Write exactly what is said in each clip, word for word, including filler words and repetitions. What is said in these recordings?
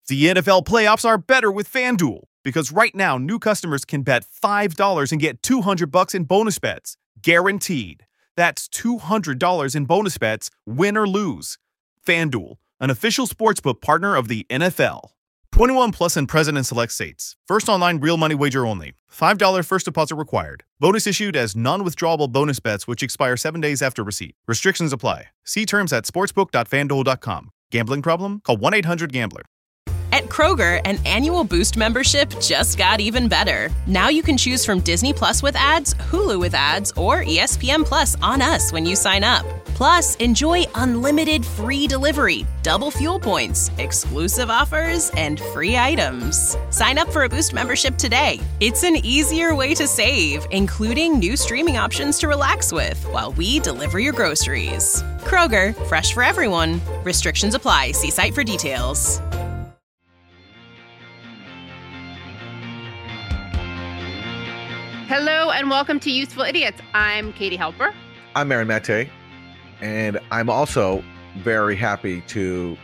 The N F L playoffs are better with FanDuel because right now new customers can bet five dollars and get two hundred bucks in bonus bets, guaranteed. That's two hundred dollars in bonus bets, win or lose. FanDuel, an official sportsbook partner of the N F L. twenty-one plus and present in select states. First online real money wager only. five dollars first deposit required. Bonus issued as non-withdrawable bonus bets which expire seven days after receipt. Restrictions apply. See terms at sportsbook dot fan duel dot com. Gambling problem? Call one eight hundred gambler. At Kroger, an annual Boost membership just got even better. Now you can choose from Disney Plus with ads, Hulu with ads, or E S P N Plus on us when you sign up. Plus, enjoy unlimited free delivery, double fuel points, exclusive offers, and free items. Sign up for a Boost membership today. It's an easier way to save, including new streaming options to relax with while we deliver your groceries. Kroger, fresh for everyone. Restrictions apply. See site for details. Hello and welcome to Useful Idiots. I'm Katie Halper. I'm Aaron Mate, and I'm also very happy to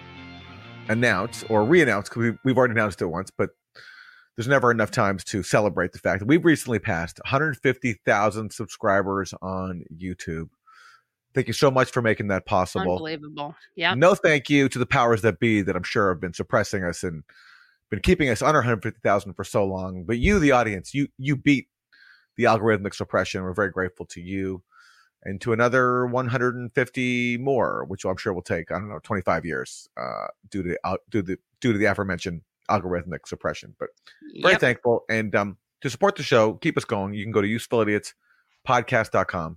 announce or re-announce, because we've, we've already announced it once, but there's never enough times to celebrate the fact that we've recently passed one hundred fifty thousand subscribers on YouTube. Thank you so much for making that possible. Unbelievable. Yeah. No thank you to the powers that be that I'm sure have been suppressing us and been keeping us under one hundred fifty thousand for so long. But you, the audience, you you beat the algorithmic suppression. We're very grateful to you and to another one hundred fifty more, which I'm sure will take, I don't know, twenty-five years uh, due to uh, due to due to the aforementioned algorithmic suppression. But very yep. thankful. And um, to support the show, keep us going, you can go to useful idiots podcast dot com.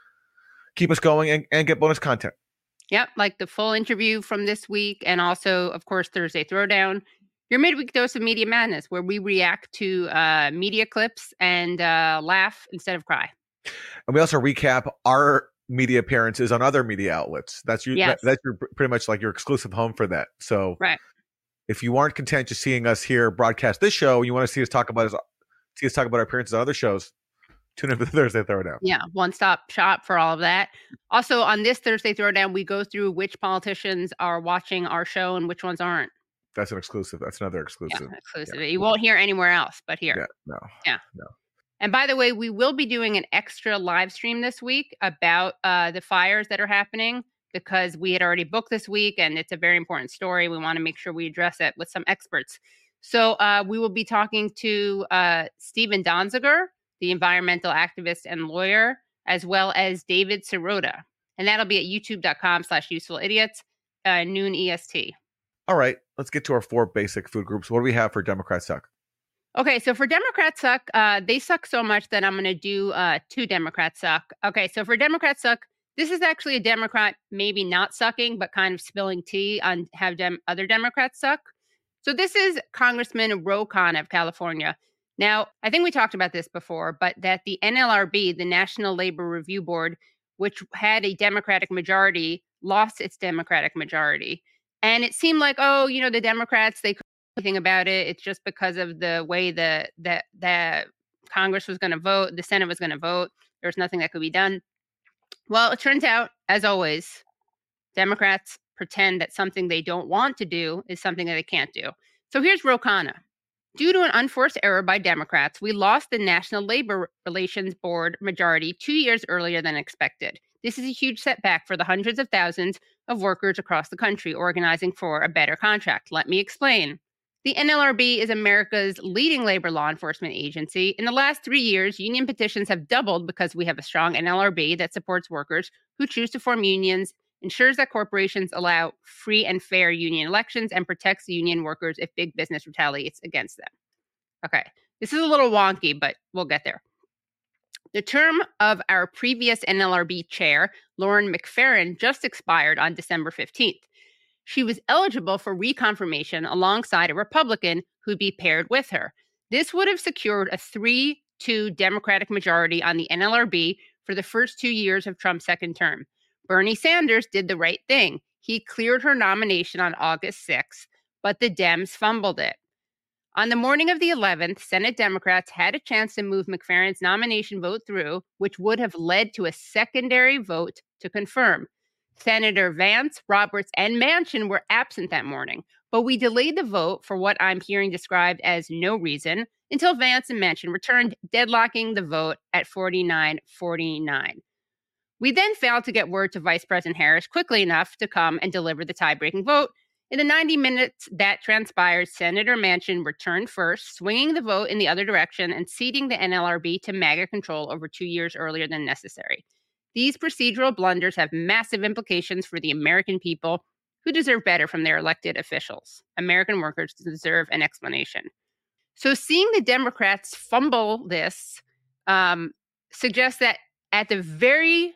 Keep us going and, and get bonus content. Yep, like the full interview from this week, and also, of course, Thursday Throwdown. Your midweek dose of media madness, where we react to uh, media clips and uh, laugh instead of cry. And we also recap our media appearances on other media outlets. That's your, yes. that, that's your, pretty much like your exclusive home for that. So right. if you aren't content just seeing us here broadcast this show, and you want to see us talk about us, see us talk about our appearances on other shows, tune in for the Thursday Throwdown. Yeah, one-stop shop for all of that. Also, on this Thursday Throwdown, we go through which politicians are watching our show and which ones aren't. That's an exclusive. That's another exclusive. Yeah, exclusive. Yeah. You won't hear anywhere else but here. Yeah, no. Yeah. No. And by the way, we will be doing an extra live stream this week about uh, the fires that are happening, because we had already booked this week and it's a very important story. We want to make sure we address it with some experts. So uh, we will be talking to uh, Stephen Donziger, the environmental activist and lawyer, as well as David Sirota. And that'll be at youtube dot com slash useful idiots, uh, noon E S T. All right, let's get to our four basic food groups. What do we have for Democrats Suck? Okay, so for Democrats Suck, uh, they suck so much that I'm going to do uh, two Democrats Suck. Okay, so for Democrats Suck, this is actually a Democrat maybe not sucking, but kind of spilling tea on how dem- other Democrats suck. So this is Congressman Ro Khanna of California. Now, I think we talked about this before, but that the N L R B, the National Labor Review Board, which had a Democratic majority, lost its Democratic majority. And it seemed like, oh, you know, the Democrats, they couldn't do anything about it. It's just because of the way the the, the Congress was going to vote, the Senate was going to vote. There's nothing that could be done. Well, it turns out, as always, Democrats pretend that something they don't want to do is something that they can't do. So here's Ro Khanna. Due to an unforced error by Democrats, we lost the National Labor Relations Board majority two years earlier than expected. This is a huge setback for the hundreds of thousands of workers across the country organizing for a better contract. Let me explain. The N L R B is America's leading labor law enforcement agency. In the last three years, union petitions have doubled because we have a strong N L R B that supports workers who choose to form unions, ensures that corporations allow free and fair union elections, and protects union workers if big business retaliates against them. Okay, this is a little wonky, but we'll get there. The term of our previous N L R B chair, Lauren McFerrin, just expired on December fifteenth. She was eligible for reconfirmation alongside a Republican who'd be paired with her. This would have secured a three two Democratic majority on the N L R B for the first two years of Trump's second term. Bernie Sanders did the right thing. He cleared her nomination on August sixth, but the Dems fumbled it. On the morning of the eleventh, Senate Democrats had a chance to move McFerrin's nomination vote through, which would have led to a secondary vote to confirm. Senator Vance, Roberts, and Manchin were absent that morning. but we delayed the vote for what I'm hearing described as no reason until Vance and Manchin returned, deadlocking the vote at forty-nine forty-nine. We then failed to get word to Vice President Harris quickly enough to come and deliver the tie-breaking vote. In the ninety minutes that transpired, Senator Manchin returned first, swinging the vote in the other direction and ceding the N L R B to MAGA control over two years earlier than necessary. These procedural blunders have massive implications for the American people who deserve better from their elected officials. American workers deserve an explanation. So seeing the Democrats fumble this um, suggests that at the very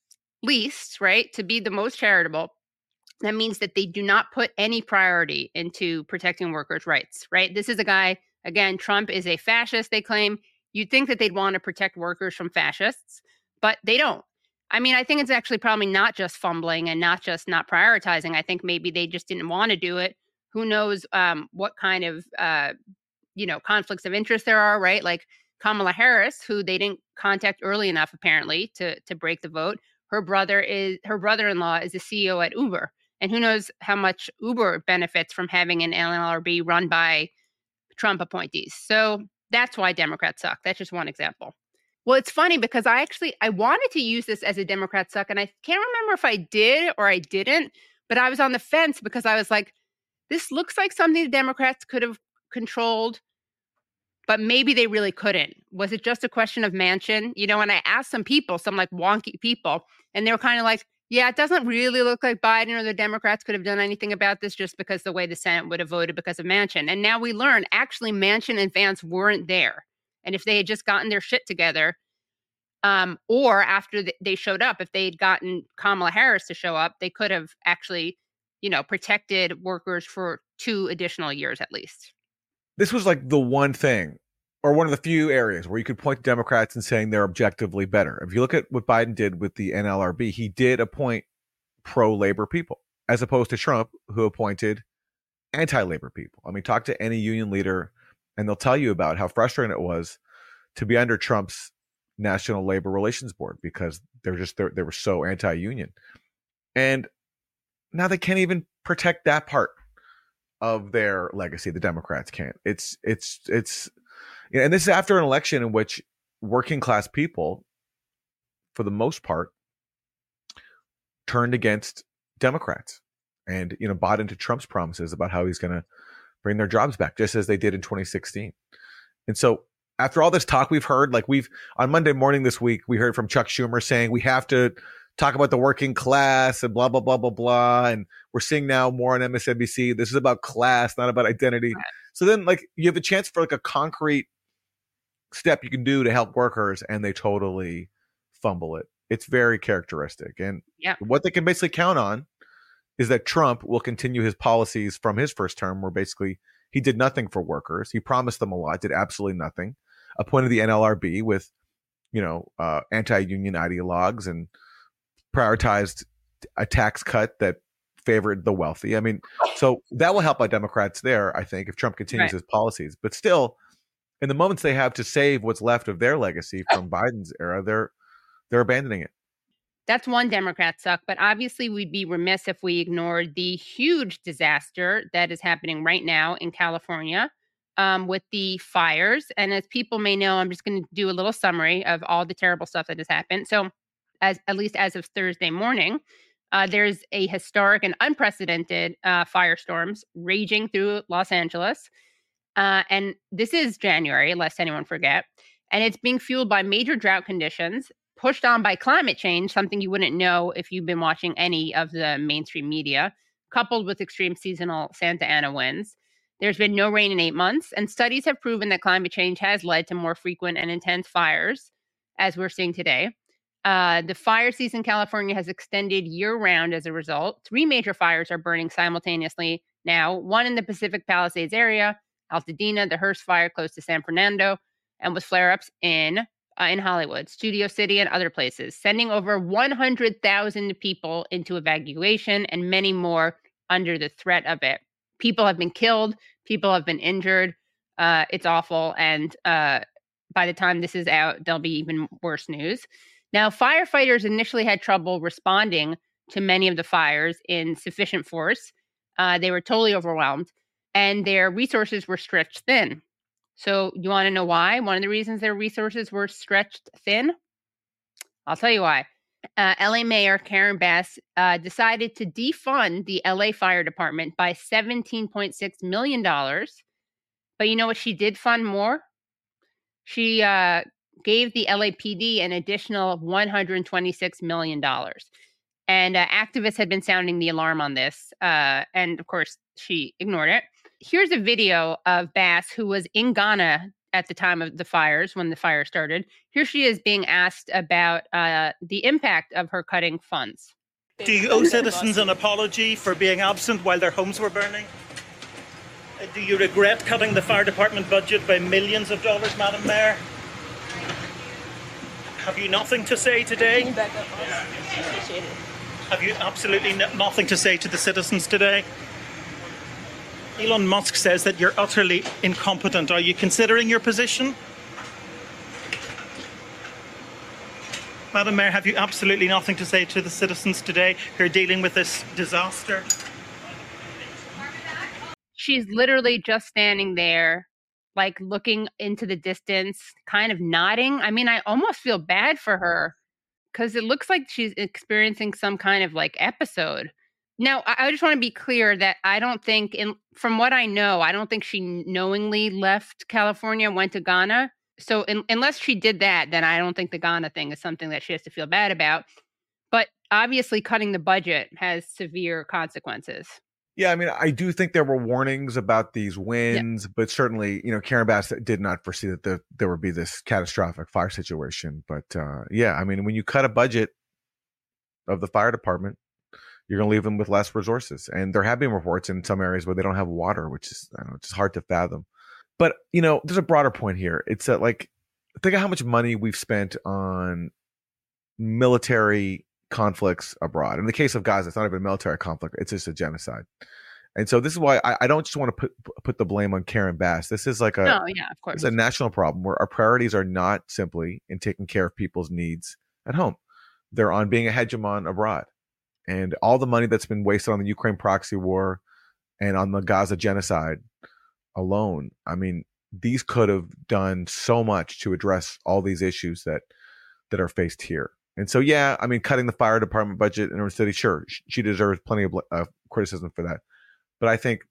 least, right, to be the most charitable, that means that they do not put any priority into protecting workers' rights, right? This is a guy, again, Trump is a fascist, they claim. You'd think that they'd want to protect workers from fascists, but they don't. I mean, I think it's actually probably not just fumbling and not just not prioritizing. I think maybe they just didn't want to do it. Who knows um, what kind of, uh, you know, conflicts of interest there are, right? Like Kamala Harris, who they didn't contact early enough, apparently, to to break the vote. Her brother is her brother-in-law is the C E O at Uber. And who knows how much Uber benefits from having an N L R B run by Trump appointees. So that's why Democrats suck. That's just one example. Well, it's funny because I actually, I wanted to use this as a Democrat suck, and I can't remember if I did or I didn't, but I was on the fence because I was like, this looks like something the Democrats could have controlled, but maybe they really couldn't. Was it just a question of Manchin? You know, and I asked some people, some like wonky people, and they were kind of like, yeah, it doesn't really look like Biden or the Democrats could have done anything about this just because the way the Senate would have voted because of Manchin. And now we learn actually Manchin and Vance weren't there. And if they had just gotten their shit together, um, or after th- they showed up, if they had gotten Kamala Harris to show up, they could have actually, you know, protected workers for two additional years at least. This was like the one thing, or one of the few areas where you could point to Democrats and saying they're objectively better. If you look at what Biden did with the N L R B, he did appoint pro-labor people, as opposed to Trump, who appointed anti-labor people. I mean, talk to any union leader, and they'll tell you about how frustrating it was to be under Trump's National Labor Relations Board because they're just they're, they were so anti-union, and now they can't even protect that part of their legacy. The Democrats can't. It's it's it's. You know, and this is after an election in which working class people, for the most part, turned against Democrats and, you know, bought into Trump's promises about how he's going to bring their jobs back, just as they did in twenty sixteen. And so after all this talk we've heard, like we've on Monday morning this week, we heard from Chuck Schumer saying we have to talk about the working class and blah, blah, blah, blah, blah. And we're seeing now more on M S N B C. This is about class, not about identity. Right. So then like you have a chance for like a concrete step you can do to help workers, and they totally fumble it. It's very characteristic. And yeah. what they can basically count on is that Trump will continue his policies from his first term, where basically he did nothing for workers. He promised them a lot, did absolutely nothing, appointed the N L R B with, you know, uh, anti-union ideologues and prioritized a tax cut that favored the wealthy. I mean, so that will help our Democrats there, I think, if Trump continues right. his policies. But still, in the moments they have to save what's left of their legacy from Biden's era, they're they're abandoning it. That's one Democrat suck, but obviously we'd be remiss if we ignored the huge disaster that is happening right now in California um, with the fires. And as people may know, I'm just going to do a little summary of all the terrible stuff that has happened. So as at least as of Thursday morning, uh, there's a historic and unprecedented uh, firestorms raging through Los Angeles. Uh, and this is January, lest anyone forget. And it's being fueled by major drought conditions, pushed on by climate change, something you wouldn't know if you've been watching any of the mainstream media, coupled with extreme seasonal Santa Ana winds. There's been no rain in eight months, and studies have proven that climate change has led to more frequent and intense fires, as we're seeing today. Uh, the fire season in California has extended year-round as a result. Three major fires are burning simultaneously now, one in the Pacific Palisades area, Altadena, the Hearst fire close to San Fernando, and with flare-ups in uh, in Hollywood, Studio City, and other places, sending over one hundred thousand people into evacuation and many more under the threat of it. People have been killed. People have been injured. Uh, it's awful. And uh, by the time this is out, there'll be even worse news. Now, firefighters initially had trouble responding to many of the fires in sufficient force. Uh, they were totally overwhelmed, and their resources were stretched thin. So you want to know why? One of the reasons their resources were stretched thin? I'll tell you why. Uh, L A Mayor Karen Bass uh, decided to defund the L A Fire Department by seventeen point six million dollars. But you know what she did fund more? She uh, gave the L A P D an additional one hundred twenty-six million dollars. And uh, activists had been sounding the alarm on this. Uh, and of course, she ignored it. Here's a video of Bass, who was in Ghana at the time of the fires, when the fire started. Here she is being asked about uh, the impact of her cutting funds. Do you owe citizens an apology for being absent while their homes were burning? Do you regret cutting the fire department budget by millions of dollars, Madam Mayor? Have you nothing to say today? Can you back up? Appreciate it. Have you absolutely n- nothing to say to the citizens today? Elon Musk says that you're utterly incompetent. Are you considering your position? Madam Mayor, have you absolutely nothing to say to the citizens today who are dealing with this disaster? She's literally just standing there, like looking into the distance, kind of nodding. I mean, I almost feel bad for her because it looks like she's experiencing some kind of like episode. Now, I just want to be clear that I don't think, in, from what I know, I don't think she knowingly left California, went to Ghana. So in, unless she did that, then I don't think the Ghana thing is something that she has to feel bad about. But obviously, cutting the budget has severe consequences. Yeah, I mean, I do think there were warnings about these winds, yeah. But certainly, you know, Karen Bass did not foresee that the, there would be this catastrophic fire situation. But uh, yeah, I mean, when you cut a budget of the fire department, you're going to leave them with less resources. And there have been reports in some areas where they don't have water, which is, I don't know, it's just hard to fathom. But, you know, there's a broader point here. It's that, like, think of how much money we've spent on military conflicts abroad. In the case of Gaza, it's not even a military conflict. It's just a genocide. And so this is why I, I don't just want to put put the blame on Karen Bass. This is like a, no, yeah, of course. It's a national problem where our priorities are not simply in taking care of people's needs at home. They're on being a hegemon abroad. And all the money that's been wasted on the Ukraine proxy war and on the Gaza genocide alone, I mean, these could have done so much to address all these issues that that are faced here. And so, yeah, I mean, cutting the fire department budget in her city, sure, she deserves plenty of uh, criticism for that. But I think,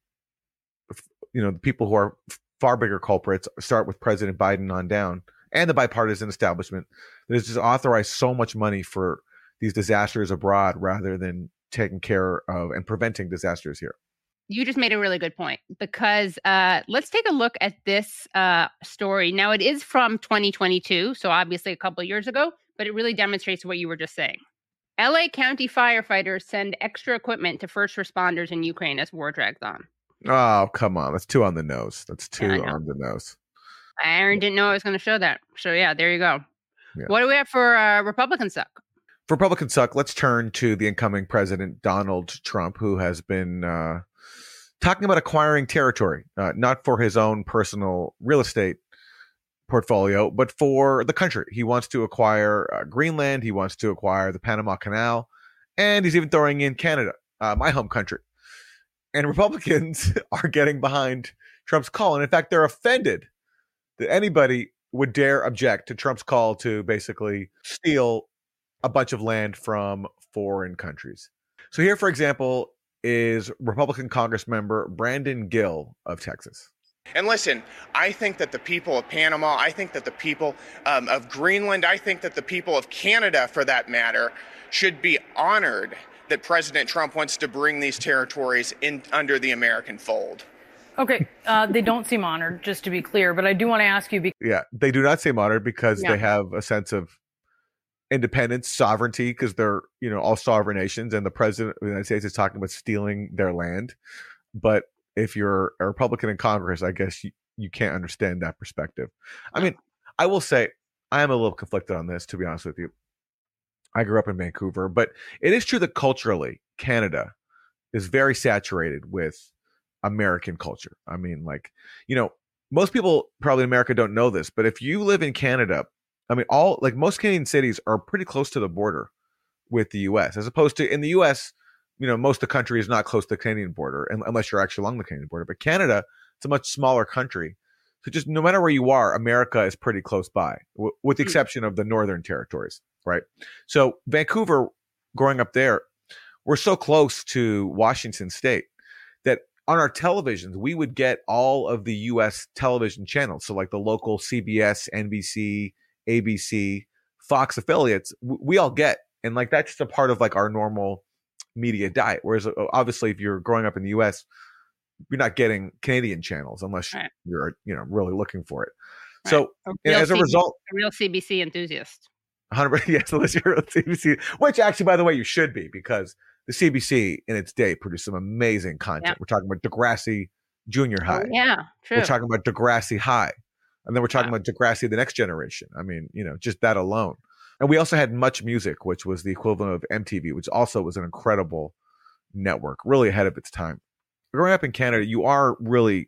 you know, the people who are far bigger culprits start with President Biden on down and the bipartisan establishment that has just authorized so much money for these disasters abroad rather than taking care of and preventing disasters here. You just made a really good point, because uh, let's take a look at this uh, story. Now, it is from twenty twenty-two, so obviously a couple of years ago, but it really demonstrates what you were just saying. L A County firefighters send extra equipment to first responders in Ukraine as war drags on. Oh, come on. That's too on the nose. That's too yeah, on the nose. Aaron didn't know I was going to show that. So, yeah, there you go. Yeah. What do we have for uh, Republican suck? For Republican suck, let's turn to the incoming president, Donald Trump, who has been uh, talking about acquiring territory, uh, not for his own personal real estate portfolio, but for the country. He wants to acquire uh, Greenland. He wants to acquire the Panama Canal. And he's even throwing in Canada, uh, my home country. And Republicans are getting behind Trump's call. And in fact, they're offended that anybody would dare object to Trump's call to basically steal a bunch of land from foreign countries. So here, for example, is Republican Congress member Brandon Gill of Texas. And listen, I think that the people of Panama, I think that the people um, of Greenland, I think that the people of Canada, for that matter, should be honored that President Trump wants to bring these territories in under the American fold. Okay, uh, they don't seem honored, just to be clear, but I do want to ask you. Because- yeah, they do not seem honored because yeah. they have a sense of independence, sovereignty, because they're, you know, all sovereign nations, and the president of the United States is talking about stealing their land. But if you're a Republican in Congress, I guess you, you can't understand that perspective. I mean, I will say I am a little conflicted on this, to be honest with you. I grew up in Vancouver, but it is true that culturally, Canada is very saturated with American culture. I mean, like, you know, most people probably in America don't know this, but if you live in Canada, I mean, all like most Canadian cities are pretty close to the border with the U S, as opposed to in the U S, you know, most of the country is not close to the Canadian border, unless you're actually along the Canadian border. But Canada, it's a much smaller country. So just no matter where you are, America is pretty close by, w- with the exception of the northern territories, right? So Vancouver, growing up there, we're so close to Washington State that on our televisions, we would get all of the U S television channels. So like the local C B S, N B C, A B C, Fox affiliates, we all get. And like that's just a part of like our normal media diet. Whereas obviously if you're growing up in the U S, you're not getting Canadian channels unless right. you're, you know, really looking for it. Right. So and as a C B C, result, a real C B C enthusiast. one hundred percent yes, unless you're a C B C, which actually, by the way, you should be, because the C B C in its day produced some amazing content. Yep. We're talking about Degrassi Junior High. Oh, yeah, true. We're talking about Degrassi High. And then we're talking wow. about Degrassi The Next Generation. I mean, you know, just that alone. And we also had Much Music, which was the equivalent of M T V, which also was an incredible network, really ahead of its time. Growing up in Canada, you are really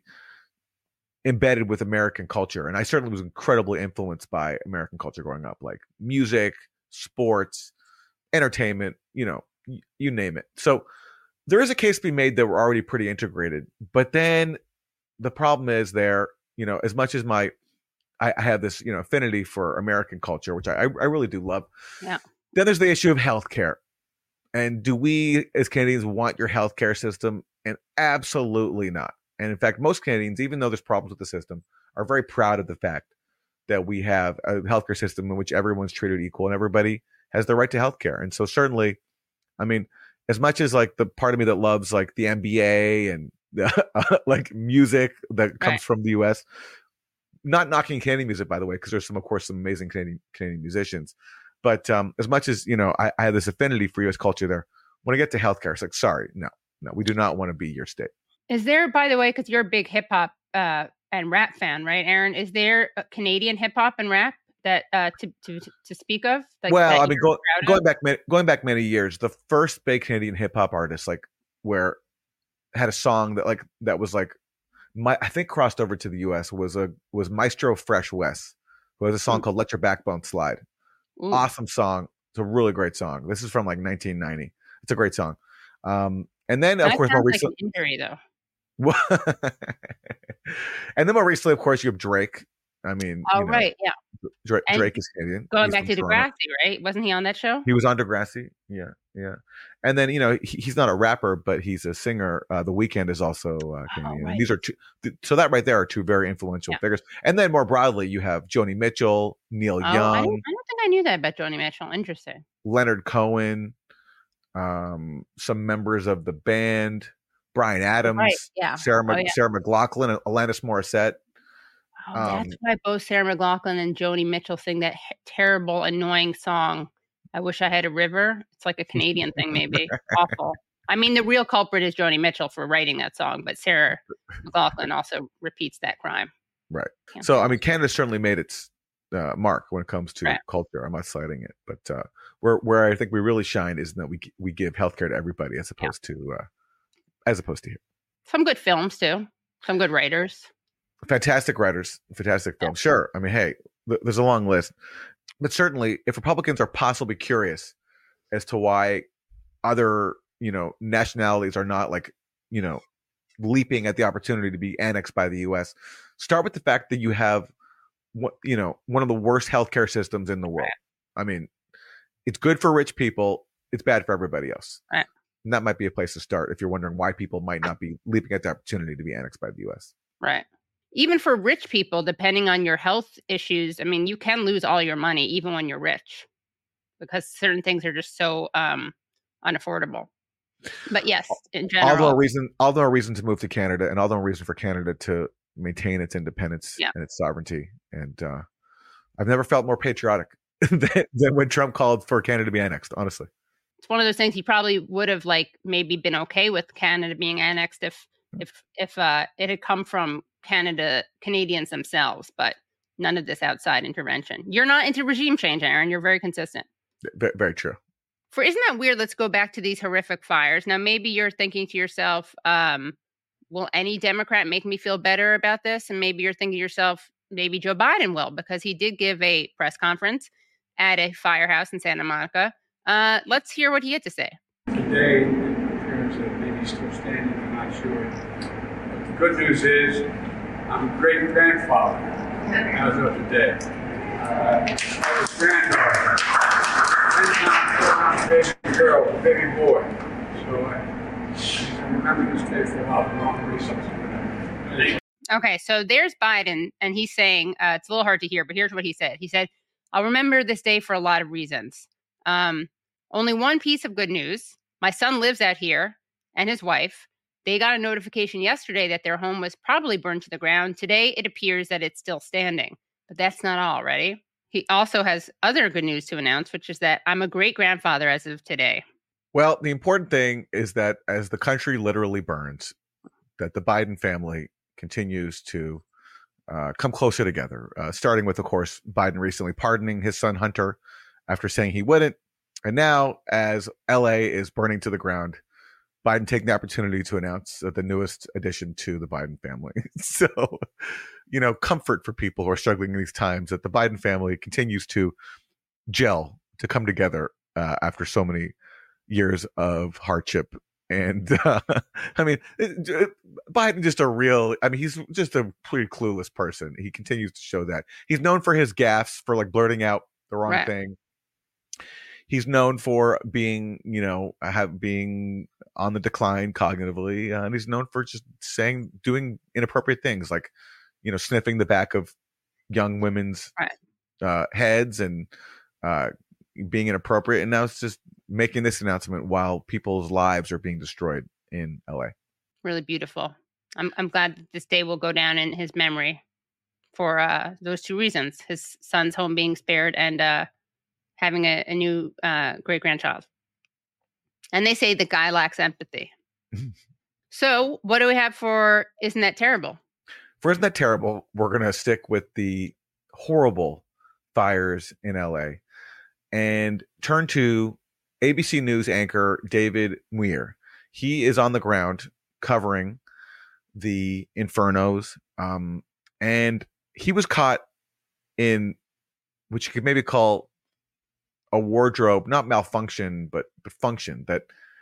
embedded with American culture. And I certainly was incredibly influenced by American culture growing up, like music, sports, entertainment, you know, y- you name it. So there is a case to be made that we're already pretty integrated. But then the problem is there, you know, as much as my, I, I have this, you know, affinity for American culture, which I, I really do love. Yeah. Then there's the issue of healthcare. And do we as Canadians want your healthcare system? And absolutely not. And in fact, most Canadians, even though there's problems with the system, are very proud of the fact that we have a healthcare system in which everyone's treated equal and everybody has the right to healthcare. And so certainly, I mean, as much as like the part of me that loves like the N B A and the, uh, like music that comes right. from the U S, not knocking Canadian music, by the way, because there's some, of course, some amazing Canadian Canadian musicians. But um, as much as, you know, I, I have this affinity for U S culture there, when I get to healthcare, it's like, sorry, no, no, we do not want to be your state. Is there, by the way, because you're a big hip hop uh, and rap fan, right, Aaron? Is there a Canadian hip hop and rap that uh, to, to to speak of? Like, well, I mean, go, going of? back going back many years, the first big Canadian hip hop artist, like, where had a song that like that was like, my I think crossed over to the U S was a was Maestro Fresh Wes, who has a song Ooh. called "Let Your Backbone Slide." Ooh. Awesome song. It's a really great song. This is from like nineteen ninety. It's a great song. Um, and then of that course more like recently, an injury though. And then more recently, of course, you have Drake. I mean, oh you know, right, yeah. Drake, Drake is Canadian. Going He's back to Degrassi, right? Wasn't he on that show? He was on Degrassi. Yeah, yeah. And then you know he, he's not a rapper, but he's a singer. Uh, The Weeknd is also uh, Canadian. Oh, right. And these are two. Th- so that right there are two very influential yeah. figures. And then more broadly, you have Joni Mitchell, Neil oh, Young. I don't, I don't think I knew that about Joni Mitchell. Interesting. Leonard Cohen, um, some members of the band. Bryan Adams, right, yeah. Sarah, oh, yeah. Sarah McLachlan, and Alanis Morissette. Oh, that's um, why both Sarah McLachlan and Joni Mitchell sing that he- terrible, annoying song, "I Wish I Had a River." It's like a Canadian thing, maybe. Awful. I mean, the real culprit is Joni Mitchell for writing that song, but Sarah McLachlan also repeats that crime. Right. Can't so, I mean, Canada certainly made its uh, mark when it comes to right. culture. I'm not citing it, but uh, where where I think we really shine is that we we give healthcare to everybody as opposed yeah. to. Uh, As opposed to here. Some good films, too. Some good writers. Fantastic writers. Fantastic films. Yeah. Sure. I mean, hey, th- there's a long list. But certainly, if Republicans are possibly curious as to why other, you know, nationalities are not like, you know, leaping at the opportunity to be annexed by the U S, start with the fact that you have, you know, one of the worst healthcare systems in the world. Right. I mean, it's good for rich people. It's bad for everybody else. Right. And that might be a place to start if you're wondering why people might not be leaping at the opportunity to be annexed by the U S. Right. Even for rich people, depending on your health issues, I mean, you can lose all your money even when you're rich because certain things are just so um, unaffordable. But yes, in general. Although a reason, although a reason to move to Canada and although a reason for Canada to maintain its independence yeah. and its sovereignty. And uh, I've never felt more patriotic than, than when Trump called for Canada to be annexed, honestly. It's one of those things he probably would have like maybe been okay with Canada being annexed if if if uh, it had come from Canada Canadians themselves, but none of this outside intervention. You're not into regime change, Aaron. You're very consistent. Very, very true. For isn't that weird? Let's go back to these horrific fires. Now, maybe you're thinking to yourself, um, will any Democrat make me feel better about this? And maybe you're thinking to yourself, maybe Joe Biden will, because he did give a press conference at a firehouse in Santa Monica. Uh, let's hear what he had to say. Today, that maybe still standing, I'm not sure. But the good news is, I'm a great grandfather as of today. Uh, I have a granddaughter, and I'm a baby girl, a baby boy. So I, I remember this day for a lot of wrong reasons. Okay, so there's Biden, and he's saying, uh, it's a little hard to hear, but here's what he said. He said, I'll remember this day for a lot of reasons. Um, only one piece of good news. My son lives out here, and his wife. They got a notification yesterday that their home was probably burned to the ground. Today, it appears that it's still standing. But that's not all, ready? He also has other good news to announce, which is that I'm a great-grandfather as of today. Well, the important thing is that as the country literally burns, that the Biden family continues to uh, come closer together, uh, starting with, of course, Biden recently pardoning his son Hunter after saying he wouldn't. And now, as L A is burning to the ground, Biden taking the opportunity to announce uh, the newest addition to the Biden family. So, you know, comfort for people who are struggling in these times that the Biden family continues to gel, to come together uh, after so many years of hardship. And uh, I mean, it, it, Biden just a real, I mean, he's just a pretty clueless person. He continues to show that. He's known for his gaffes, for like blurting out the wrong Right. thing. He's known for being, you know, have being on the decline cognitively. Uh, and he's known for just saying, doing inappropriate things like, you know, sniffing the back of young women's Right. uh, heads and uh, being inappropriate. And now it's just making this announcement while people's lives are being destroyed in L A. Really beautiful. I'm I'm glad that this day will go down in his memory for uh, those two reasons: his son's home being spared and uh, having a, a new uh, great grandchild. And they say the guy lacks empathy. So, what do we have for Isn't That Terrible? For Isn't That Terrible, we're going to stick with the horrible fires in L A and turn to A B C News anchor David Muir. He is on the ground covering the infernos, um, and he was caught in what you could maybe call a wardrobe, not malfunction, but, but function, that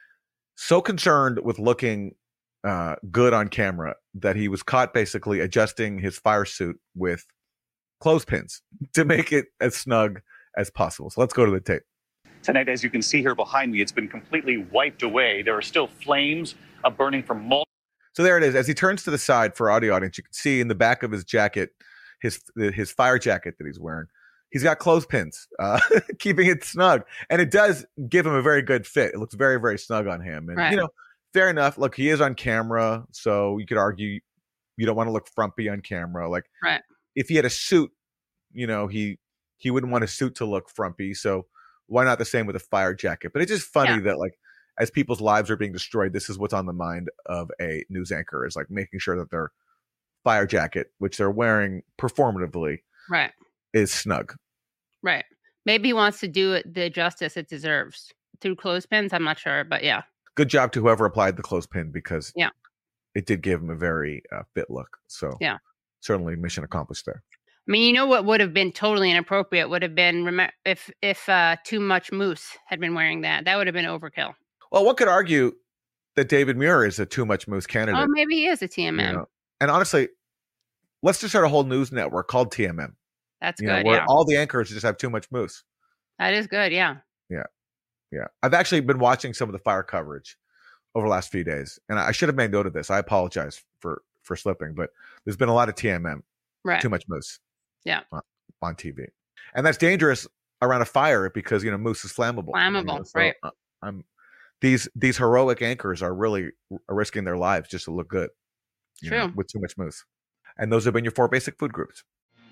so concerned with looking uh, good on camera that he was caught basically adjusting his fire suit with clothespins to make it as snug as possible. So let's go to the tape. Tonight, as you can see here behind me, it's been completely wiped away. There are still flames uh, burning from multiple. So there it is. As he turns to the side for audio audience, you can see in the back of his jacket, his his fire jacket that he's wearing, he's got clothespins, uh, keeping it snug. And it does give him a very good fit. It looks very, very snug on him. And, Right. you know, fair enough. Look, he is on camera, so you could argue you don't want to look frumpy on camera. Like, Right. if he had a suit, you know, he he wouldn't want a suit to look frumpy. So why not the same with a fire jacket? But it's just funny Yeah. that, like, as people's lives are being destroyed, this is what's on the mind of a news anchor, is like making sure that their fire jacket, which they're wearing performatively, Right. is snug. Right. Maybe he wants to do it the justice it deserves through clothespins. I'm not sure, but yeah. Good job to whoever applied the clothespin, because Yeah. it did give him a very uh, fit look. So Yeah. certainly mission accomplished there. I mean, you know what would have been totally inappropriate would have been rem- if if uh, Too Much Moose had been wearing that. That would have been overkill. Well, one could argue that David Muir is a Too Much Moose candidate. Oh, maybe he is a T M M. you know. And honestly, let's just start a whole news network called T M M. That's You know, good. where Yeah. all the anchors just have too much moose. That is good. Yeah. Yeah. I've actually been watching some of the fire coverage over the last few days, and I should have made note of this. I apologize for for slipping, but there's been a lot of T M M, Right. too much moose. Yeah. On, on T V. And that's dangerous around a fire because, you know, moose is flammable. you Flammable, know, so, right. uh, I'm these these heroic anchors are really r- risking their lives just to look good. you know, True. with too much moose. And those have been your four basic food groups.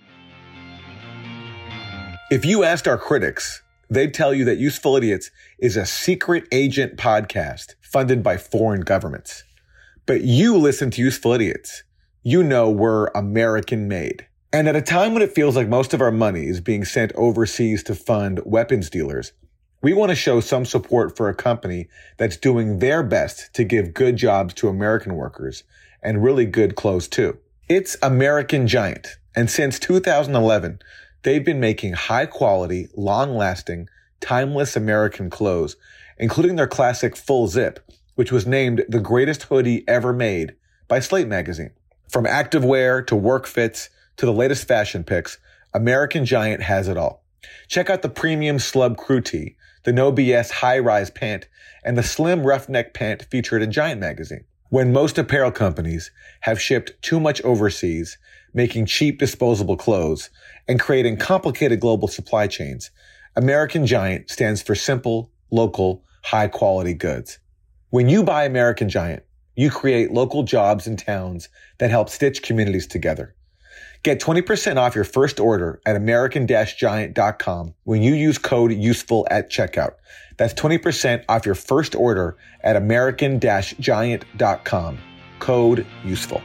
If you asked our critics, they'd tell you that Useful Idiots is a secret agent podcast funded by foreign governments. But you listen to Useful Idiots. You know we're American made. And at a time when it feels like most of our money is being sent overseas to fund weapons dealers, we want to show some support for a company that's doing their best to give good jobs to American workers and really good clothes too. It's American Giant. And since two thousand eleven, they've been making high quality, long lasting, timeless American clothes, including their classic full zip, which was named the greatest hoodie ever made by Slate magazine. From activewear to work fits to the latest fashion picks, American Giant has it all. Check out the premium Slub Crew Tee, the No B S high-rise pant, and the slim roughneck pant featured in Giant magazine. When most apparel companies have shipped too much overseas, making cheap disposable clothes and creating complicated global supply chains, American Giant stands for simple, local, high-quality goods. When you buy American Giant, you create local jobs in towns that help stitch communities together. Get twenty percent off your first order at American Giant dot com when you use code USEFUL at checkout. That's twenty percent off your first order at American Giant dot com. Code USEFUL.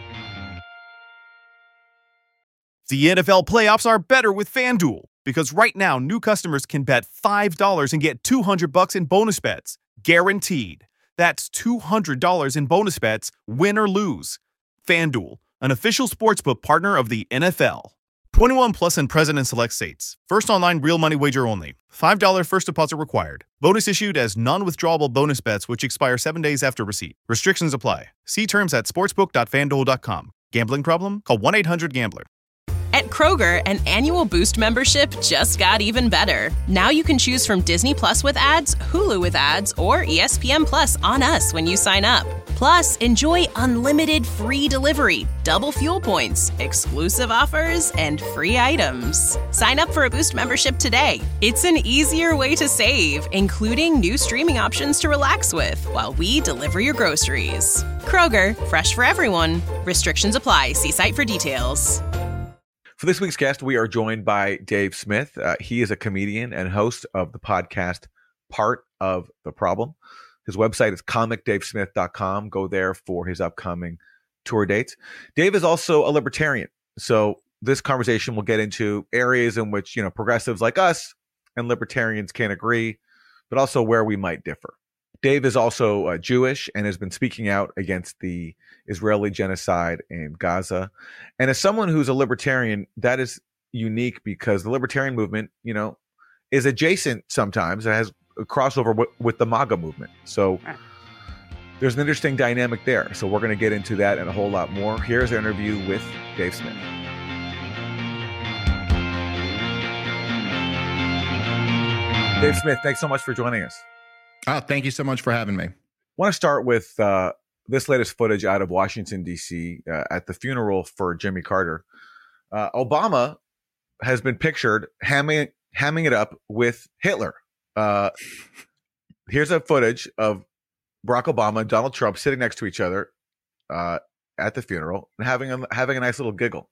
The N F L playoffs are better with FanDuel because right now new customers can bet five dollars and get two hundred bucks in bonus bets, guaranteed. That's two hundred dollars in bonus bets, win or lose. FanDuel, an official sportsbook partner of the N F L. twenty-one plus and present in select states. First online real money wager only. five dollars first deposit required. Bonus issued as non-withdrawable bonus bets which expire seven days after receipt. Restrictions apply. See terms at sportsbook dot fan duel dot com. Gambling problem? Call one eight hundred gambler. At Kroger, an annual Boost membership just got even better. Now you can choose from Disney Plus with ads, Hulu with ads, or E S P N Plus on us when you sign up. Plus, enjoy unlimited free delivery, double fuel points, exclusive offers, and free items. Sign up for a Boost membership today. It's an easier way to save, including new streaming options to relax with while we deliver your groceries. Kroger, fresh for everyone. Restrictions apply. See site for details. For this week's guest, we are joined by Dave Smith. Uh, he is a comedian and host of the podcast Part of the Problem. His website is comic dave smith dot com. Go there for his upcoming tour dates. Dave is also a libertarian. So this conversation will get into areas in which, you know, progressives like us and libertarians can't agree, but also where we might differ. Dave is also uh, Jewish and has been speaking out against the Israeli genocide in Gaza. And as someone who's a libertarian, that is unique because the libertarian movement, you know, is adjacent sometimes. It has a crossover w- with the MAGA movement. So there's an interesting dynamic there. So we're going to get into that and a whole lot more. Here's our interview with Dave Smith. Dave Smith, thanks so much for joining us. Oh, thank you so much for having me. I want to start with uh, this latest footage out of Washington, D C uh, at the funeral for Jimmy Carter. Uh, Obama has been pictured hamming, hamming it up with Hitler. Uh, here's a footage of Barack Obama and Donald Trump sitting next to each other uh, at the funeral and having a, having a nice little giggle.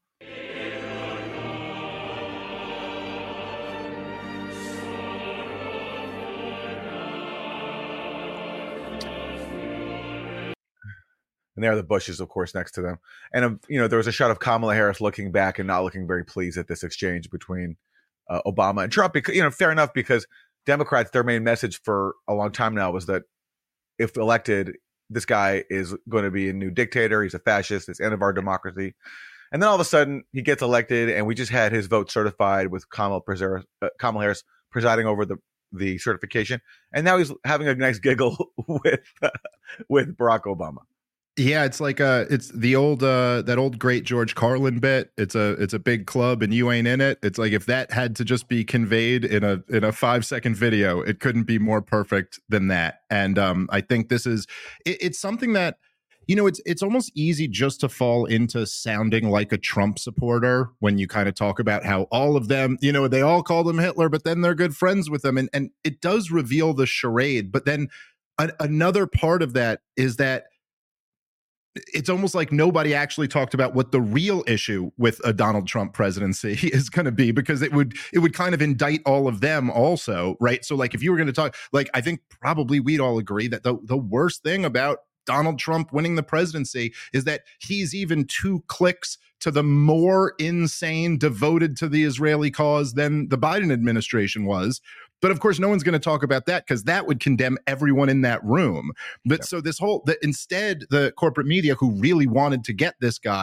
And there are the Bushes, of course, next to them. And, um, you know, there was a shot of Kamala Harris looking back and not looking very pleased at this exchange between uh, Obama and Trump. Because, you know, fair enough, because Democrats, their main message for a long time now was that if elected, this guy is going to be a new dictator. He's a fascist. It's the end of our democracy. And then all of a sudden he gets elected and we just had his vote certified with Kamala, Preser- uh, Kamala Harris presiding over the, the certification. And now he's having a nice giggle with, uh, with Barack Obama. Yeah, it's like uh it's the old uh that old great George Carlin bit. It's a it's a big club and you ain't in it. It's like if that had to just be conveyed in a in a five second video, it couldn't be more perfect than that. And um I think this is it, it's something that, you know, it's it's almost easy just to fall into sounding like a Trump supporter when you kind of talk about how all of them, you know, they all call them Hitler, but then they're good friends with them. And and it does reveal the charade. But then a, another part of that is that it's almost like nobody actually talked about what the real issue with a Donald Trump presidency is going to be, because it would it would kind of indict all of them also, right? So like if you were going to talk, like I think probably we'd all agree that the, the worst thing about Donald Trump winning the presidency is that he's even two clicks to the more insane, devoted to the Israeli cause than the Biden administration was. But of course, no one's going to talk about that because that would condemn everyone in that room. But yeah. So this whole, the, instead, the corporate media who really wanted to get this guy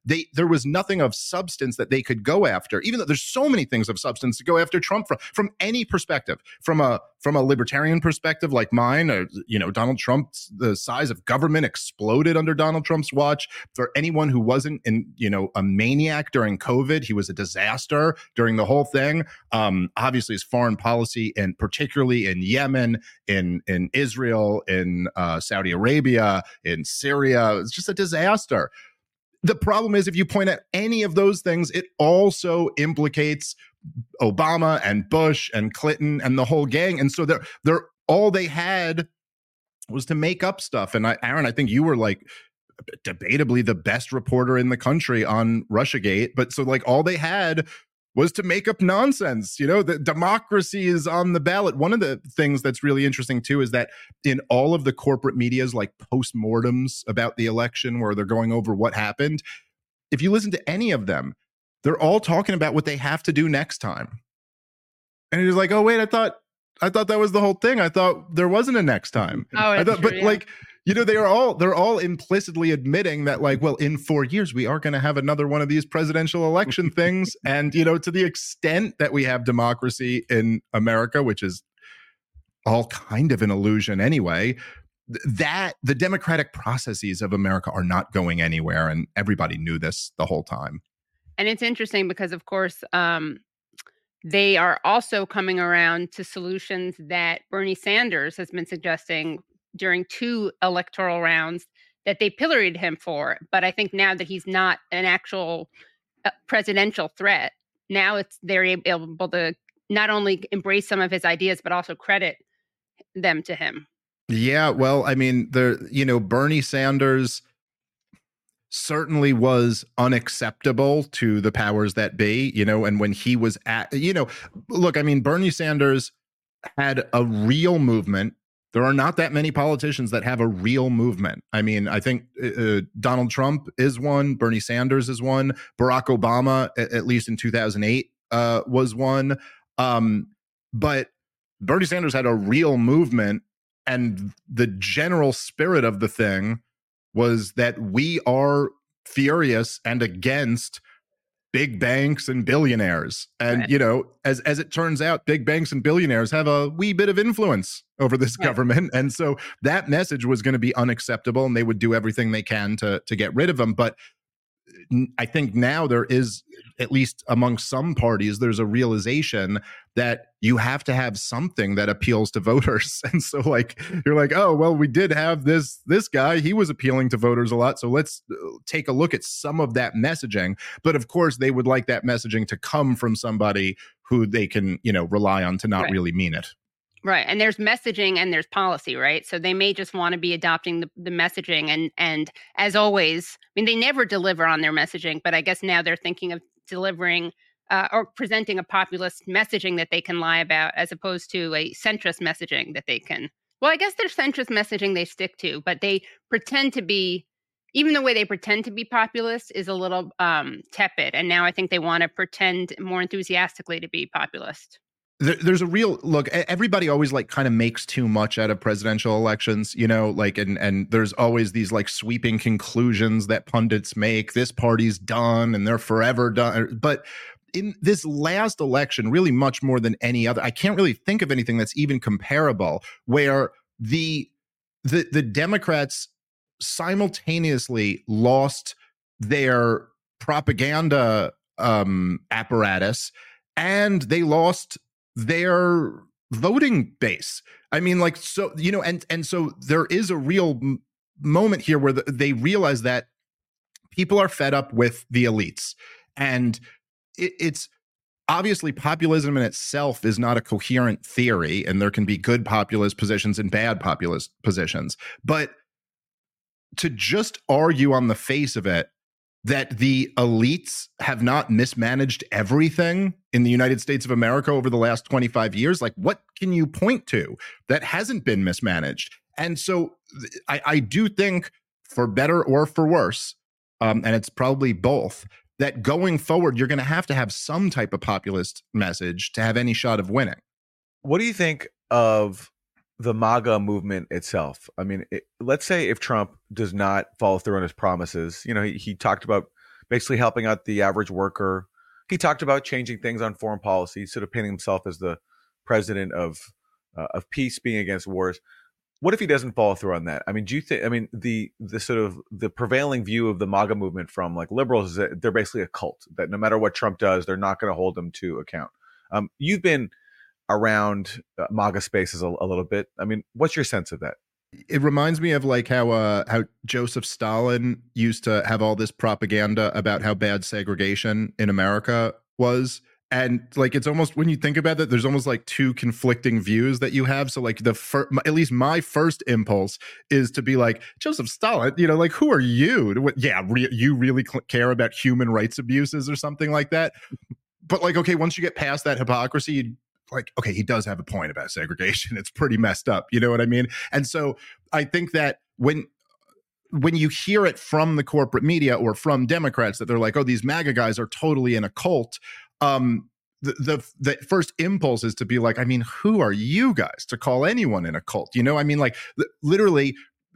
they there was nothing of substance that they could go after, even though there's so many things of substance to go after Trump from, from any perspective, from a from a libertarian perspective like mine. Or, you know, Donald Trump's, the size of government exploded under Donald Trump's watch. For anyone who wasn't in, you know, a maniac during COVID, he was a disaster during the whole thing. Um, obviously, his foreign policy, and particularly in Yemen, in in Israel, in uh, Saudi Arabia, in Syria, it's just a disaster. The problem is, if you point at any of those things, it also implicates Obama and Bush and Clinton and the whole gang. And so they're they're all they had was to make up stuff. And I, Aaron, I think you were like debatably the best reporter in the country on Russiagate. But so like all they had was to make up nonsense. You know, the democracy is on the ballot. One of the things that's really interesting, too, is that in all of the corporate medias, like postmortems about the election where they're going over what happened, if you listen to any of them, they're all talking about what they have to do next time. And it's like, oh, wait, I thought I thought that was the whole thing. I thought there wasn't a next time. Oh, I thought, true, but yeah. like, you know, they are all they're all implicitly admitting that, like, well, in four years, we are going to have another one of these presidential election things. And, you know, to the extent that we have democracy in America, which is all kind of an illusion anyway, th- that the democratic processes of America are not going anywhere. And everybody knew this the whole time. And it's interesting because, of course, um, they are also coming around to solutions that Bernie Sanders has been suggesting during two electoral rounds that they pilloried him for. But I think now that he's not an actual uh, presidential threat, now it's they're able to not only embrace some of his ideas, but also credit them to him. Yeah, well, I mean, there, you know, Bernie Sanders certainly was unacceptable to the powers that be, you know, and when he was at, you know, look, I mean, Bernie Sanders had a real movement. There are not that many politicians that have a real movement. I mean, I think uh, Donald Trump is one, Bernie Sanders is one, Barack Obama, at, at least in two thousand eight, uh, was one. Um, but Bernie Sanders had a real movement, and the general spirit of the thing was that we are furious and against big banks and billionaires. And, right. you know, as as it turns out, big banks and billionaires have a wee bit of influence over this right. government. And so that message was going to be unacceptable, and they would do everything they can to to get rid of them. But I think now there is, at least among some parties, there's a realization that you have to have something that appeals to voters. And so like, you're like, oh, well, we did have this, this guy, he was appealing to voters a lot. So let's take a look at some of that messaging. But of course, they would like that messaging to come from somebody who they can, you know, rely on to not right. really mean it. Right. And there's messaging and there's policy, right? So they may just want to be adopting the, the messaging. And, and as always, I mean, they never deliver on their messaging, but I guess now they're thinking of delivering uh, or presenting a populist messaging that they can lie about, as opposed to a centrist messaging that they can. Well, I guess there's centrist messaging they stick to, but they pretend to be, even the way they pretend to be populist is a little um, tepid. And now I think they want to pretend more enthusiastically to be populist. There's a real look. Everybody always like kind of makes too much out of presidential elections, you know, like and and there's always these like sweeping conclusions that pundits make. This party's done and they're forever done. But in this last election, really much more than any other, I can't really think of anything that's even comparable where the the the Democrats simultaneously lost their propaganda um, apparatus and they lost their voting base. I mean, like, so, you know, and and so there is a real m- moment here where the, they realize that people are fed up with the elites. And it, it's obviously populism in itself is not a coherent theory, and there can be good populist positions and bad populist positions. But to just argue on the face of it that the elites have not mismanaged everything in the United States of America over the last twenty-five years, like what can you point to that hasn't been mismanaged? And so I, I do think, for better or for worse, um, and it's probably both, that going forward, you're going to have to have some type of populist message to have any shot of winning. What do you think of the MAGA movement itself? I mean, it, let's say if Trump does not follow through on his promises, you know, he, he talked about basically helping out the average worker. He talked about changing things on foreign policy, sort of painting himself as the president of uh, of peace, being against wars. What if he doesn't follow through on that? I mean, do you think? I mean, the the sort of the prevailing view of the MAGA movement from like liberals is that they're basically a cult. That no matter what Trump does, they're not going to hold him to account. Um, you've been around uh, MAGA spaces a, a little bit. I mean, what's your sense of that? It reminds me of like how uh, how Joseph Stalin used to have all this propaganda about how bad segregation in America was. And like, it's almost, when you think about that, there's almost like two conflicting views that you have. So like the first, at least my first impulse is to be like, Joseph Stalin, you know, like, who are you? What, yeah, re- you really cl- care about human rights abuses or something like that. But like, okay, once you get past that hypocrisy, you like, okay, he does have a point about segregation. It's pretty messed up. You know what I mean? And so I think that when, when you hear it from the corporate media or from Democrats that they're like, oh, these MAGA guys are totally in a cult. Um, the, the the first impulse is to be like, I mean, who are you guys to call anyone in a cult? You know, I mean, like literally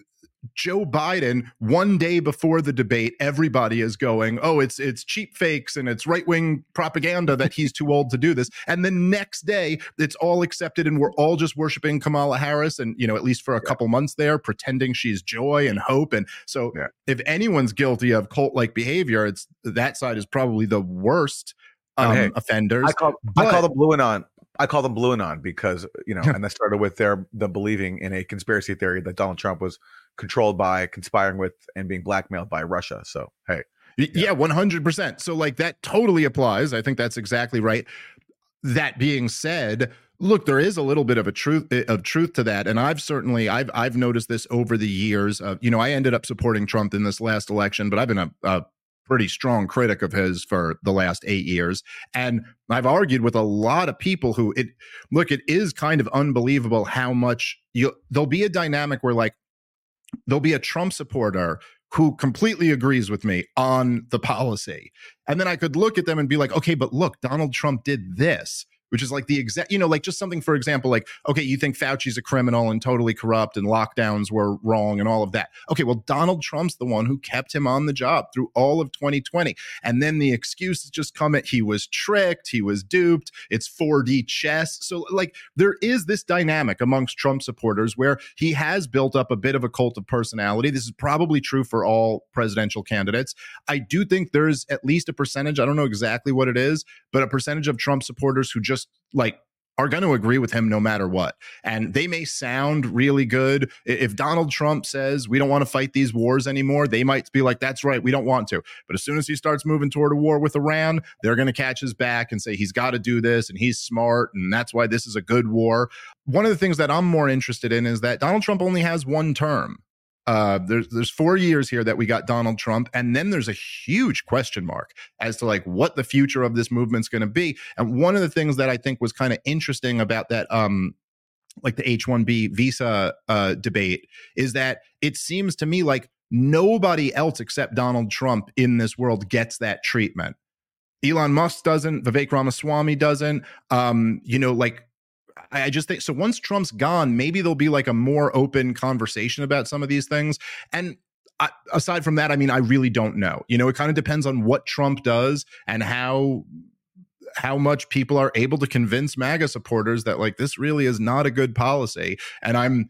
Joe Biden, one day before the debate, everybody is going, oh, it's it's cheap fakes and it's right-wing propaganda that he's too old to do this. And the next day, it's all accepted and we're all just worshiping Kamala Harris and, you know, at least for a yeah. couple months there, pretending she's joy and hope. And so yeah. if anyone's guilty of cult-like behavior, it's that side is probably the worst um, hey, offenders. I call, but, I call them blue and on. I call them blue and on because, you know, and that started with their the believing in a conspiracy theory that Donald Trump was controlled by, conspiring with, and being blackmailed by Russia. So, hey. Yeah, yeah one hundred percent. So, like, that totally applies. I think that's exactly right. That being said, look, there is a little bit of a truth of truth to that. And I've certainly, I've I've noticed this over the years. Of, you know, I ended up supporting Trump in this last election, but I've been a, a pretty strong critic of his for the last eight years. And I've argued with a lot of people who, it look, it is kind of unbelievable how much you, there'll be a dynamic where like, there'll be a Trump supporter who completely agrees with me on the policy. And then I could look at them and be like, okay, but look, Donald Trump did this, which is like the exact, you know, like just something, for example, like, okay, you think Fauci's a criminal and totally corrupt and lockdowns were wrong and all of that. Okay, well, Donald Trump's the one who kept him on the job through all of twenty twenty. And then the excuses just come at, he was tricked, he was duped, it's four D chess. So like there is this dynamic amongst Trump supporters where he has built up a bit of a cult of personality. This is probably true for all presidential candidates. I do think there's at least a percentage, I don't know exactly what it is, but a percentage of Trump supporters who just like are going to agree with him no matter what. And they may sound really good. If Donald Trump says we don't want to fight these wars anymore, they might be like, that's right, we don't want to. But as soon as he starts moving toward a war with Iran, they're going to catch his back and say he's got to do this and he's smart and that's why this is a good war. One of the things that I'm more interested in is that Donald Trump only has one term. Uh, there's there's four years here that we got Donald Trump, and then there's a huge question mark as to like what the future of this movement's going to be. And one of the things that I think was kind of interesting about that, um, like the H one B visa uh, debate, is that it seems to me like nobody else except Donald Trump in this world gets that treatment. Elon Musk doesn't. Vivek Ramaswamy doesn't. Um, you know, like. I just think so. Once Trump's gone, maybe there'll be like a more open conversation about some of these things. And I, aside from that, I mean, I really don't know. You know, it kind of depends on what Trump does and how how much people are able to convince MAGA supporters that like this really is not a good policy. And I'm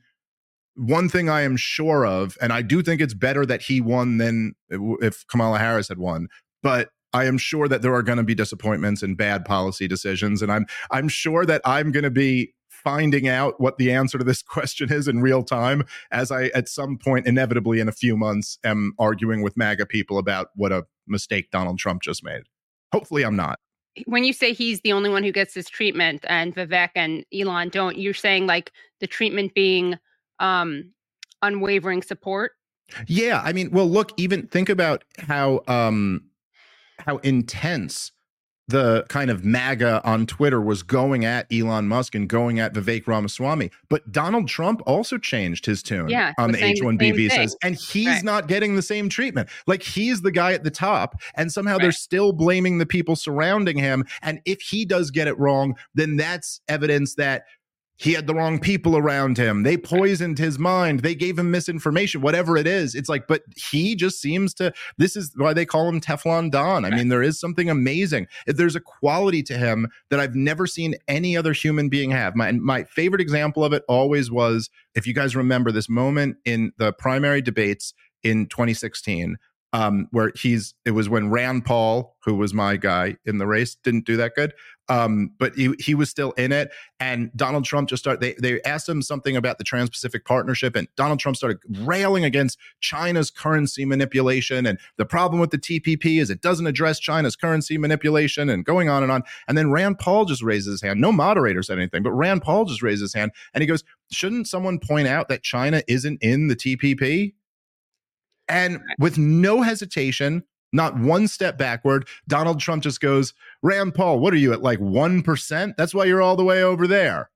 one thing I am sure of, and I do think it's better that he won than if Kamala Harris had won, but I am sure that there are going to be disappointments and bad policy decisions. And I'm I'm sure that I'm going to be finding out what the answer to this question is in real time as I, at some point, inevitably in a few months, am arguing with MAGA people about what a mistake Donald Trump just made. Hopefully I'm not. When you say he's the only one who gets this treatment and Vivek and Elon don't, you're saying like the treatment being um, unwavering support? Yeah. I mean, well, look, even think about how... Um, how intense the kind of MAGA on Twitter was going at Elon Musk and going at Vivek Ramaswamy. But Donald Trump also changed his tune yeah, on the H one B the visas. thing. And he's right. not getting the same treatment. Like he's the guy at the top. And somehow right. they're still blaming the people surrounding him. And if he does get it wrong, then that's evidence that he had the wrong people around him. They poisoned his mind. They gave him misinformation, whatever it is. It's like, but he just seems to, this is why they call him Teflon Don. I mean, there is something amazing. There's a quality to him that I've never seen any other human being have. My, my favorite example of it always was, if you guys remember this moment in the primary debates in twenty sixteen, Um, where he's, it was when Rand Paul, who was my guy in the race, didn't do that good. Um, but he, he was still in it. And Donald Trump just started, they, they asked him something about the Trans-Pacific Partnership. And Donald Trump started railing against China's currency manipulation. And the problem with the T P P is it doesn't address China's currency manipulation, and going on and on. And then Rand Paul just raises his hand. No moderator said anything, but Rand Paul just raises his hand. And he goes, shouldn't someone point out that China isn't in the T P P? And with no hesitation, not one step backward, Donald Trump just goes, Rand Paul, what are you at, like one percent? That's why you're all the way over there.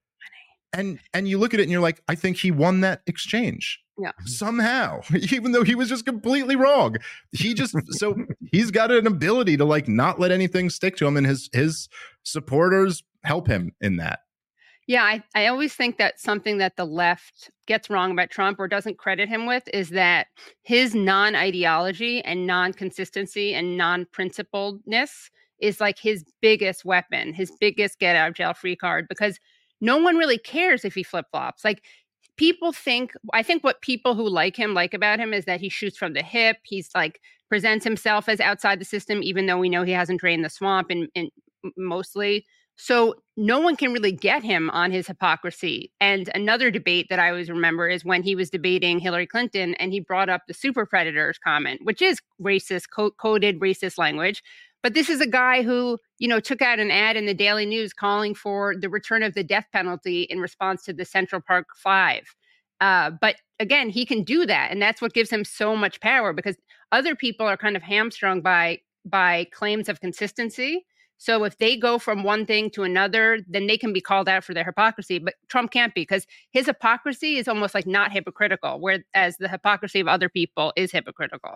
And and you look at it and you're like, I think he won that exchange. Yeah. Somehow, even though he was just completely wrong. He just, so he's got an ability to like not let anything stick to him, and his his supporters help him in that. Yeah, I, I always think that something that the left gets wrong about Trump or doesn't credit him with is that his non-ideology and non-consistency and non-principledness is like his biggest weapon, his biggest get out of jail free card, because no one really cares if he flip-flops. Like, people think, I think what people who like him like about him is that he shoots from the hip. He's like, presents himself as outside the system, even though we know he hasn't drained the swamp and, and mostly. So no one can really get him on his hypocrisy. And another debate that I always remember is when he was debating Hillary Clinton and he brought up the super predators comment, which is racist, co- coded racist language. But this is a guy who, you know, took out an ad in the Daily News calling for the return of the death penalty in response to the Central Park Five. Uh, but again, he can do that. And that's what gives him so much power, because other people are kind of hamstrung by by claims of consistency. So if they go from one thing to another, then they can be called out for their hypocrisy. But Trump can't be, because his hypocrisy is almost like not hypocritical, whereas the hypocrisy of other people is hypocritical.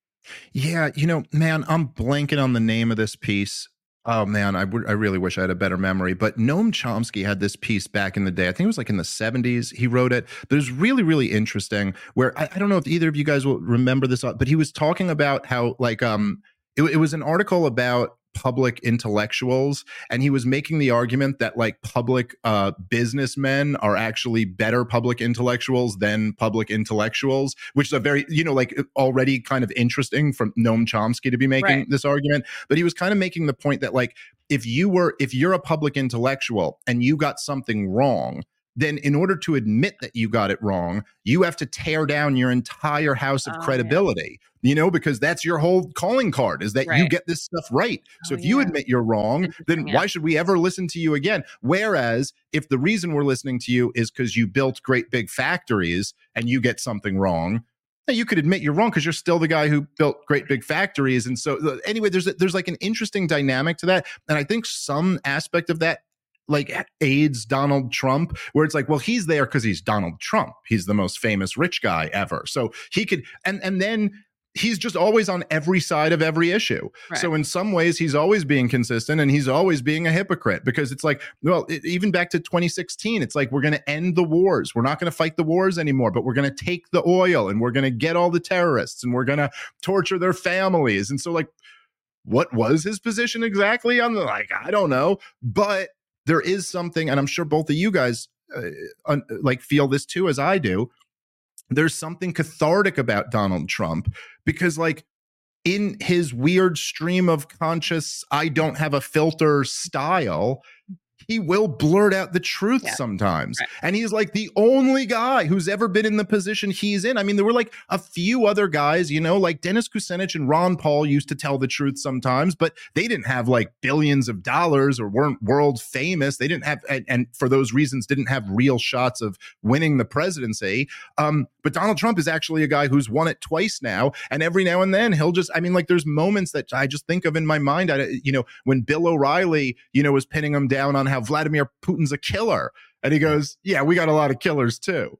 Yeah, you know, man, I'm blanking on the name of this piece. Oh, man, I, w- I really wish I had a better memory. But Noam Chomsky had this piece back in the day. I think it was like in the seventies. He wrote it. There's really, really interesting where I, I don't know if either of you guys will remember this, but he was talking about how like um it, it was an article about public intellectuals, and he was making the argument that like public uh businessmen are actually better public intellectuals than public intellectuals, which is a very, you know, like already kind of interesting from Noam Chomsky to be making Right. this argument. But he was kind of making the point that like if you were if you're a public intellectual and you got something wrong, then in order to admit that you got it wrong, you have to tear down your entire house of Oh, credibility, you know, because that's your whole calling card, is that you Right. get this stuff right. So Oh, if you yeah. admit you're wrong, then yeah. why should we ever listen to you again? Whereas if the reason we're listening to you is because you built great big factories and you get something wrong, then you could admit you're wrong because you're still the guy who built great big factories. And so uh, anyway, there's a, there's like an interesting dynamic to that. And I think some aspect of that like aids Donald Trump, where it's like, well, he's there because he's Donald Trump. He's the most famous rich guy ever. So he could, and and then he's just always on every side of every issue. Right. So in some ways, he's always being consistent and he's always being a hypocrite, because it's like, well, it, even back to twenty sixteen, it's like, we're going to end the wars. We're not going to fight the wars anymore, but we're going to take the oil and we're going to get all the terrorists and we're going to torture their families. And so like, what was his position exactly on the, like, I don't know, but there is something, and I'm sure both of you guys uh, un, like feel this too, as I do. There's something cathartic about Donald Trump, because like in his weird stream of conscious, I don't have a filter style, he will blurt out the truth Yeah. sometimes. Right. And he's like the only guy who's ever been in the position he's in. I mean, there were like a few other guys, you know, like Dennis Kucinich and Ron Paul used to tell the truth sometimes, but they didn't have like billions of dollars or weren't world famous. They didn't have, and, and for those reasons, didn't have real shots of winning the presidency. Um, but Donald Trump is actually a guy who's won it twice now. And every now and then he'll just, I mean, like there's moments that I just think of in my mind, I, you know, when Bill O'Reilly, you know, was pinning him down on how Vladimir Putin's a killer. And he goes, yeah, we got a lot of killers too.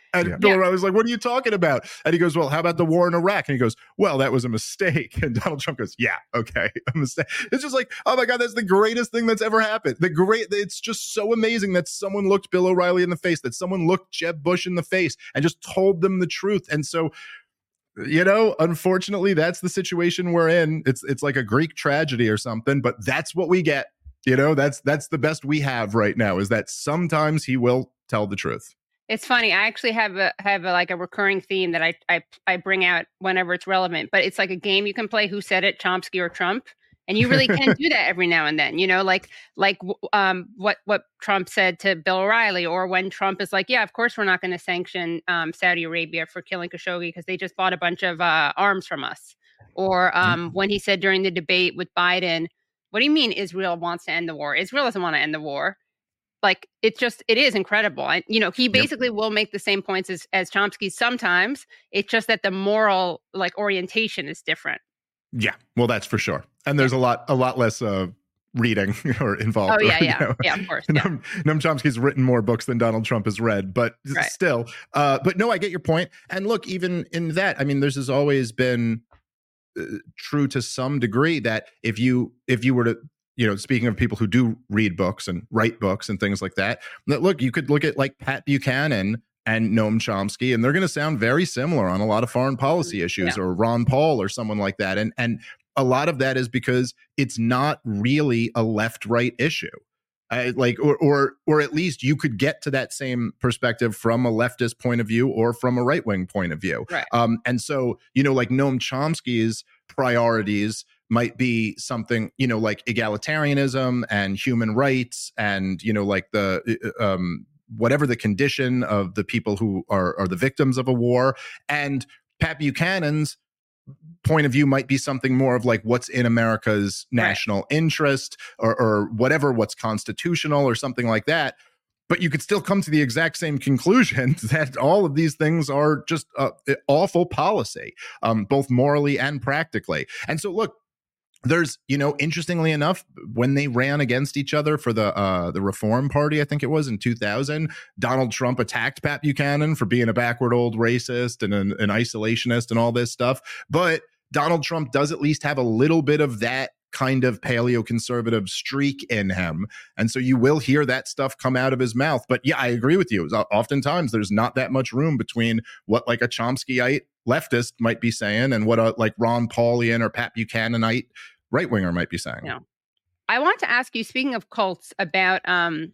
And Yeah. Bill Yeah. O'Reilly's like, what are you talking about? And he goes, well, how about the war in Iraq? And he goes, well, that was a mistake. And Donald Trump goes, yeah, okay, a mistake. It's just like, oh my God, that's the greatest thing that's ever happened. The great, it's just so amazing that someone looked Bill O'Reilly in the face, that someone looked Jeb Bush in the face and just told them the truth. And so, you know, unfortunately, that's the situation we're in. It's it's like a Greek tragedy or something, but that's what we get. You know, that's that's the best we have right now, is that sometimes he will tell the truth. It's funny. I actually have a have a, like a recurring theme that I, I I bring out whenever it's relevant. But it's like a game you can play. Who said it? Chomsky or Trump? And you really can do that every now and then. You know, like like um what what Trump said to Bill O'Reilly, or when Trump is like, yeah, of course we're not going to sanction um, Saudi Arabia for killing Khashoggi because they just bought a bunch of uh, arms from us. Or um, when he said during the debate with Biden, what do you mean Israel wants to end the war? Israel doesn't want to end the war. Like, it's just, it is incredible. And, you know, he basically yep. will make the same points as, as Chomsky sometimes. It's just that the moral, like, orientation is different. Yeah, well, that's for sure. And there's yeah. a lot, a lot less uh, reading or involved. Oh, yeah, or, yeah. You know, yeah, of course. Yeah. Noam, Noam Chomsky's written more books than Donald Trump has read, but right. still. Uh, but no, I get your point. And look, even in that, I mean, there's has always been uh, true to some degree that if you if you were to, you know, speaking of people who do read books and write books and things like that, that look, you could look at like Pat Buchanan and Noam Chomsky, and they're going to sound very similar on a lot of foreign policy issues, yeah. or Ron Paul or someone like that. And and a lot of that is because it's not really a left-right issue. I, like, or, or, or at least you could get to that same perspective from a leftist point of view or from a right-wing point of view. Right. Um, and so, you know, like Noam Chomsky's priorities might be something, you know, like egalitarianism and human rights and, you know, like the, um, whatever the condition of the people who are, are the victims of a war. And Pat Buchanan's point of view might be something more of like what's in America's national right. interest or, or whatever, what's constitutional or something like that. But you could still come to the exact same conclusion that all of these things are just uh, awful policy, um, both morally and practically. And so, look, there's, you know, interestingly enough, when they ran against each other for the uh, the Reform Party, I think it was in two thousand, Donald Trump attacked Pat Buchanan for being a backward old racist and an, an isolationist and all this stuff. But Donald Trump does at least have a little bit of that kind of paleoconservative streak in him. And so you will hear that stuff come out of his mouth. But yeah, I agree with you. Oftentimes there's not that much room between what like a Chomskyite leftist might be saying and what a like Ron Paulian or Pat Buchananite right-winger might be saying. Yeah. I want to ask you, speaking of cults, about um,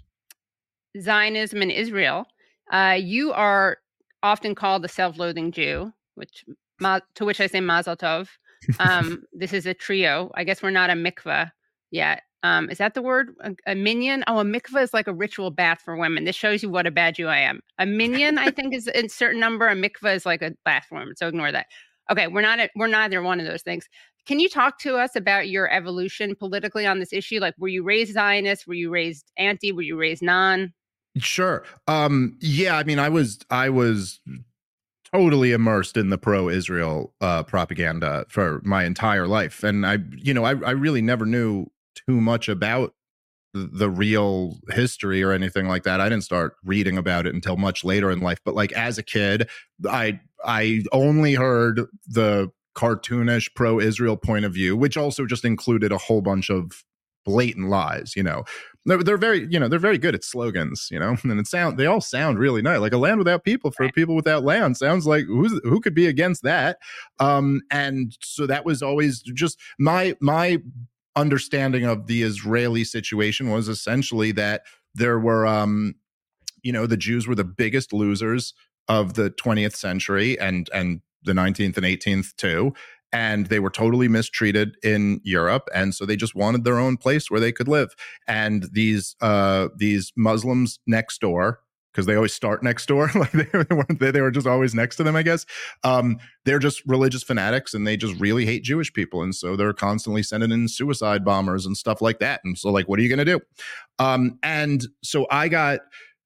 Zionism in Israel. Uh, you are often called a self-loathing Jew, which ma- to which I say mazel tov. Um, this is a trio. I guess we're not a mikveh yet. Um, is that the word? A, a minyan? Oh, a mikveh is like a ritual bath for women. This shows you what a bad Jew I am. A minyan, I think, is a certain number. A mikveh is like a bath for women. So ignore that. Okay, we're not. A, we're neither one of those things. Can you talk to us about your evolution politically on this issue? Like, were you raised Zionist? Were you raised anti? Were you raised non? Sure. Um, yeah. I mean, I was. I was. totally immersed in the pro-Israel uh, propaganda for my entire life. And I, you know, I, I really never knew too much about the, the real history or anything like that. I didn't start reading about it until much later in life. But like as a kid, I, I only heard the cartoonish pro-Israel point of view, which also just included a whole bunch of blatant lies, you know. They're, they're very, you know, they're very good at slogans, you know, and it sound, they all sound really nice. Like a land without people for people without land sounds like who's, who could be against that? Um, and so that was always just my, my understanding of the Israeli situation was essentially that there were, um, you know, the Jews were the biggest losers of the twentieth century and, and the nineteenth and eighteenth too. And they were totally mistreated in Europe, and so they just wanted their own place where they could live. And these uh, these Muslims next door, because they always start next door, like they weren't they, they were just always next to them, I guess. Um, they're just religious fanatics, and they just really hate Jewish people, and so they're constantly sending in suicide bombers and stuff like that. And so, like, what are you going to do? Um, and so I got.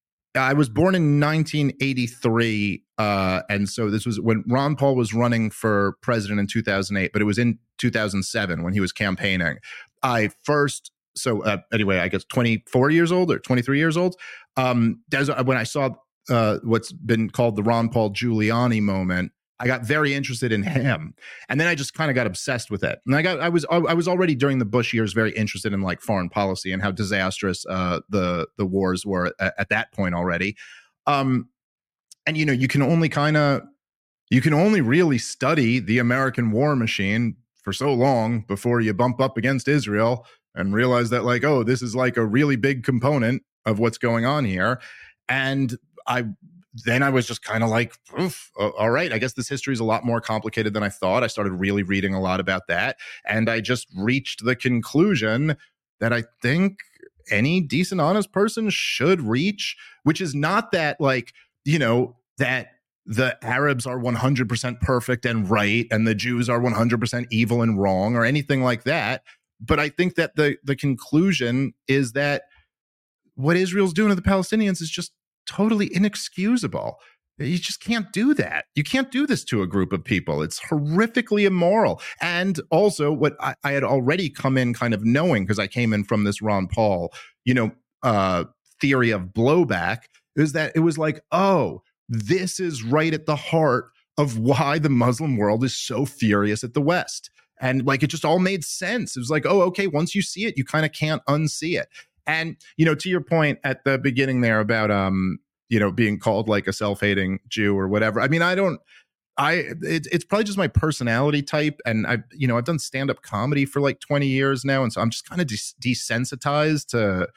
I was born in nineteen eighty-three, uh, and so this was when Ron Paul was running for president in two thousand eight, but it was in two thousand seven when he was campaigning. I first, so uh, anyway, I guess twenty-four years old or twenty-three years old. Um, when I saw uh, what's been called the Ron Paul Giuliani moment, I got very interested in him, and then I just kind of got obsessed with it. And I got, I was, I was already during the Bush years very interested in like foreign policy and how disastrous uh, the the wars were at, at that point already. Um, and you know, you can only kind of, you can only really study the American war machine for so long before you bump up against Israel and realize that like, oh, this is like a really big component of what's going on here. And I. Then I was just kind of like, oof, all right, I guess this history is a lot more complicated than I thought. I started really reading a lot about that. And I just reached the conclusion that I think any decent, honest person should reach, which is not that like, you know, that the Arabs are one hundred percent perfect and right, and the Jews are one hundred percent evil and wrong or anything like that. But I think that the the conclusion is that what Israel's doing to the Palestinians is just totally inexcusable. You just can't do that. You can't do this to a group of people. It's horrifically immoral. And also what I, I had already come in kind of knowing, because I came in from this Ron Paul, you know, uh, theory of blowback, is that it was like, oh, this is right at the heart of why the Muslim world is so furious at the West. And like, it just all made sense. It was like, oh, okay, once you see it, you kind of can't unsee it. And, you know, to your point at the beginning there about, um, you know, being called like a self-hating Jew or whatever. I mean, I don't, I, it, it's probably just my personality type. And I've, you know, I've done stand-up comedy for like twenty years now. And so I'm just kind of des- desensitized to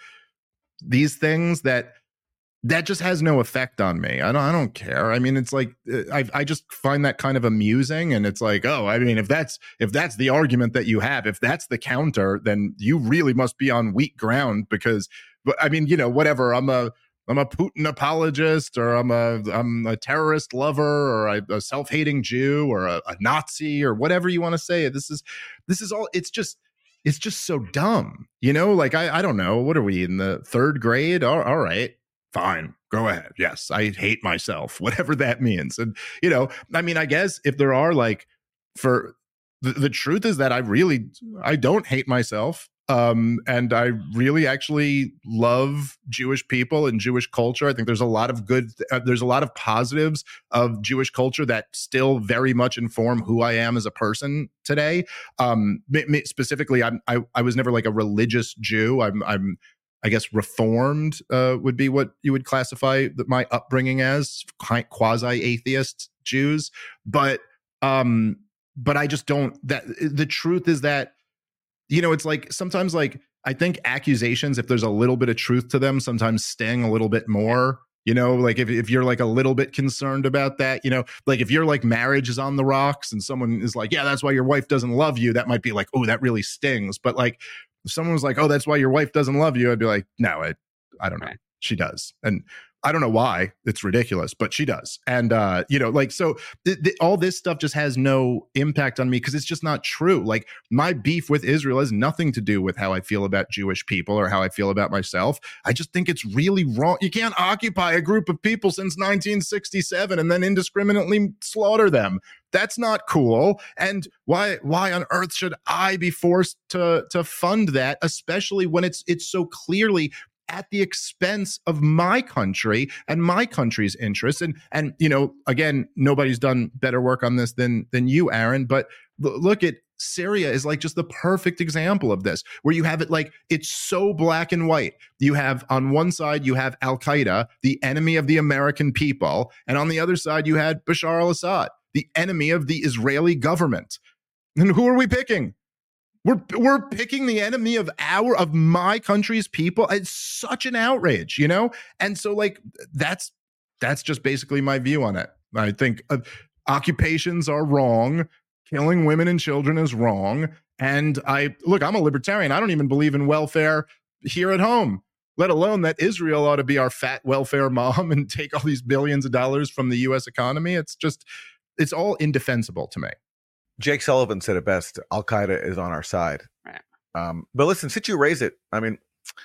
these things that, that just has no effect on me. I don't, I don't care. I mean, it's like, I, I just find that kind of amusing. And it's like, oh, I mean, if that's, if that's the argument that you have, if that's the counter, then you really must be on weak ground because, but I mean, you know, whatever, I'm a, I'm a Putin apologist, or I'm a, I'm a terrorist lover, or a, a self-hating Jew, or a, a Nazi, or whatever you want to say. This is, this is all, it's just, it's just so dumb, you know, like, I, I don't know. What are we in the third grade? All, all right. Fine, go ahead. Yes, I hate myself, whatever that means. And, you know, I mean, I guess if there are like, for the, the truth is that I really, I don't hate myself. Um, and I really actually love Jewish people and Jewish culture. I think there's a lot of good, uh, there's a lot of positives of Jewish culture that still very much inform who I am as a person today. Um, specifically, I'm, I, I was never like a religious Jew. I'm, I'm, I guess reformed uh, would be what you would classify my upbringing as, quasi-atheist Jews. But um, but I just don't, that the truth is that, you know, it's like sometimes like I think accusations, if there's a little bit of truth to them, sometimes sting a little bit more. You know, like if, if you're like a little bit concerned about that, you know, like if you're like marriage is on the rocks and someone is like, yeah, that's why your wife doesn't love you. That might be like, oh, that really stings. But like, if someone was like, oh, that's why your wife doesn't love you, I'd be like, no, I, I don't know. Right. She does. And I don't know why. It's ridiculous, but she does. And, uh, you know, like, so th- th- all this stuff just has no impact on me because it's just not true. Like, my beef with Israel has nothing to do with how I feel about Jewish people or how I feel about myself. I just think it's really wrong. You can't occupy a group of people since nineteen sixty-seven and then indiscriminately slaughter them. That's not cool. And why why on earth should I be forced to to fund that, especially when it's it's so clearly at the expense of my country and my country's interests? And, and you know, again, nobody's done better work on this than than you, Aaron. But look at Syria is like just the perfect example of this, where you have it like it's so black and white. You have on one side, you have Al-Qaeda, the enemy of the American people. And on the other side, you had Bashar al-Assad, the enemy of the Israeli government. And who are we picking? We're we're picking the enemy of our of my country's people. It's such an outrage, you know? And so like that's that's just basically my view on it. I think uh, occupations are wrong. Killing women and children is wrong. And I look, I'm a libertarian. I don't even believe in welfare here at home, let alone that Israel ought to be our fat welfare mom and take all these billions of dollars from the U S economy. It's just, it's all indefensible to me. Jake Sullivan said it best. Al-Qaeda is on our side. Right. Um, but listen, since you raise it, I mean,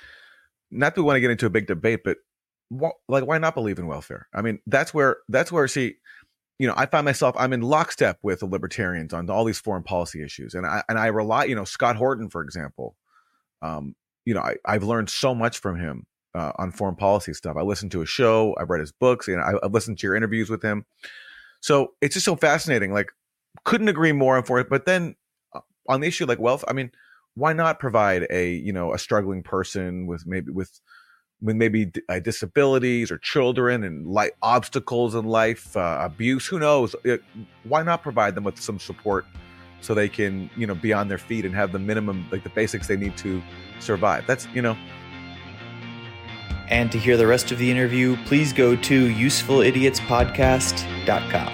not that we want to get into a big debate, but wh- like, why not believe in welfare? I mean, that's where, that's where, see, you know, I find myself, I'm in lockstep with the libertarians on all these foreign policy issues. And I, and I rely, you know, Scott Horton, for example, um, you know, I, I've learned so much from him uh, on foreign policy stuff. I listened to his show. I've read his books. You know, I, I've listened to your interviews with him. So it's just so fascinating. Like, couldn't agree more on for it. But then uh, on the issue like wealth, I mean, why not provide a, you know, a struggling person with maybe with with maybe uh, disabilities or children and like obstacles in life, uh, abuse, who knows? It, why not provide them with some support so they can, you know, be on their feet and have the minimum, like the basics they need to survive? That's, you know. And to hear the rest of the interview, please go to useful idiots podcast dot com.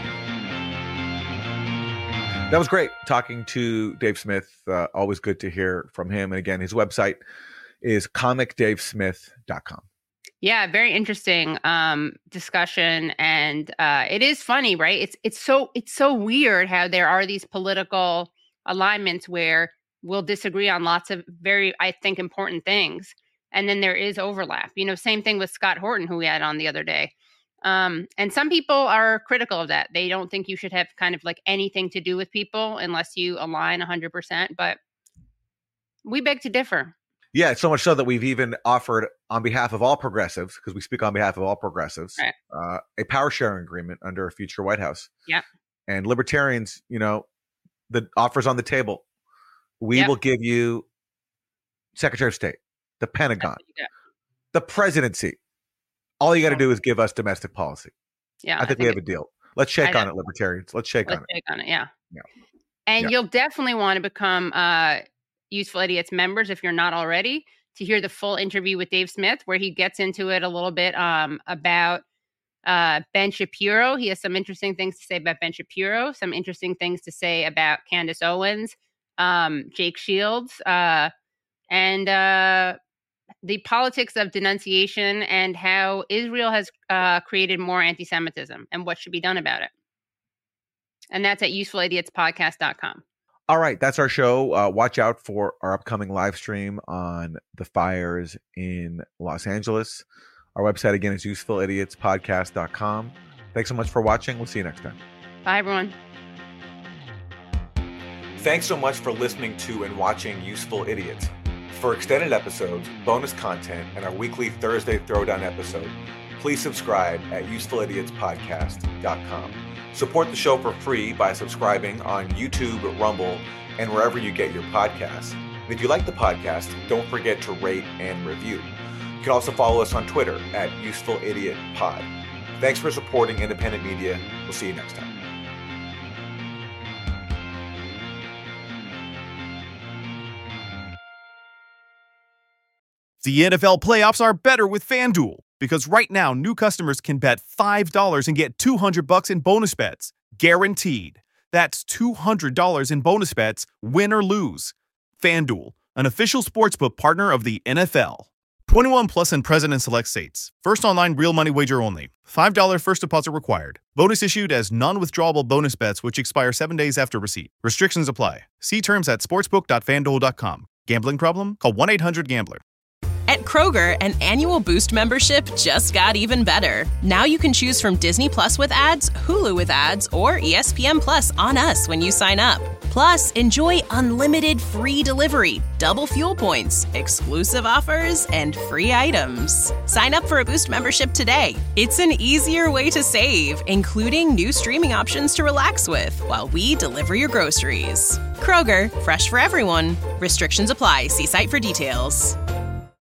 That was great talking to Dave Smith. Uh, always good to hear from him. And again, his website is comic dave smith dot com. Yeah, very interesting um, discussion, and uh, it is funny, right? It's it's so it's so weird how there are these political alignments where we'll disagree on lots of very, I think, important things, and then there is overlap. You know, same thing with Scott Horton, who we had on the other day. Um, and some people are critical of that. They don't think you should have kind of like anything to do with people unless you align one hundred percent. But we beg to differ. Yeah, so much so that we've even offered on behalf of all progressives, because we speak on behalf of all progressives, right. uh, a power sharing agreement under a future White House. Yeah. And libertarians, you know, the offers on the table. We yep. will give you Secretary of State, the Pentagon, the presidency. All you got to do is give us domestic policy. Yeah, I think, I think we have it, a deal. Let's shake on it, libertarians. Let's shake let's on it. Shake on it, yeah. Yeah. And yeah. you'll definitely want to become uh, Useful Idiots members if you're not already, to hear the full interview with Dave Smith, where he gets into it a little bit um, about uh, Ben Shapiro. He has some interesting things to say about Ben Shapiro, some interesting things to say about Candace Owens, um, Jake Shields, uh, and uh, the politics of denunciation and how Israel has uh, created more anti-Semitism and what should be done about it. And that's at useful idiots podcast dot com. All right, that's our show. Uh, watch out for our upcoming live stream on the fires in Los Angeles. Our website, again, is useful idiots podcast dot com. Thanks so much for watching. We'll see you next time. Bye, everyone. Thanks so much for listening to and watching Useful Idiots. For extended episodes, bonus content, and our weekly Thursday Throwdown episode, please subscribe at useful idiots podcast dot com. Support the show for free by subscribing on YouTube, Rumble, and wherever you get your podcasts. And if you like the podcast, don't forget to rate and review. You can also follow us on Twitter at useful idiot pod. Thanks for supporting independent media. We'll see you next time. The N F L playoffs are better with FanDuel, because right now new customers can bet five dollars and get two hundred bucks in bonus bets, guaranteed. That's two hundred dollars in bonus bets, win or lose. FanDuel, an official sportsbook partner of the N F L. twenty-one plus and present in select states. First online real money wager only. five dollars first deposit required. Bonus issued as non-withdrawable bonus bets which expire seven days after receipt. Restrictions apply. See terms at sportsbook dot fanduel dot com. Gambling problem? Call one eight hundred gambler. At Kroger, an annual Boost membership just got even better. Now you can choose from Disney Plus with ads, Hulu with ads, or E S P N Plus on us when you sign up. Plus, enjoy unlimited free delivery, double fuel points, exclusive offers, and free items. Sign up for a Boost membership today. It's an easier way to save, including new streaming options to relax with while we deliver your groceries. Kroger, fresh for everyone. Restrictions apply. See site for details.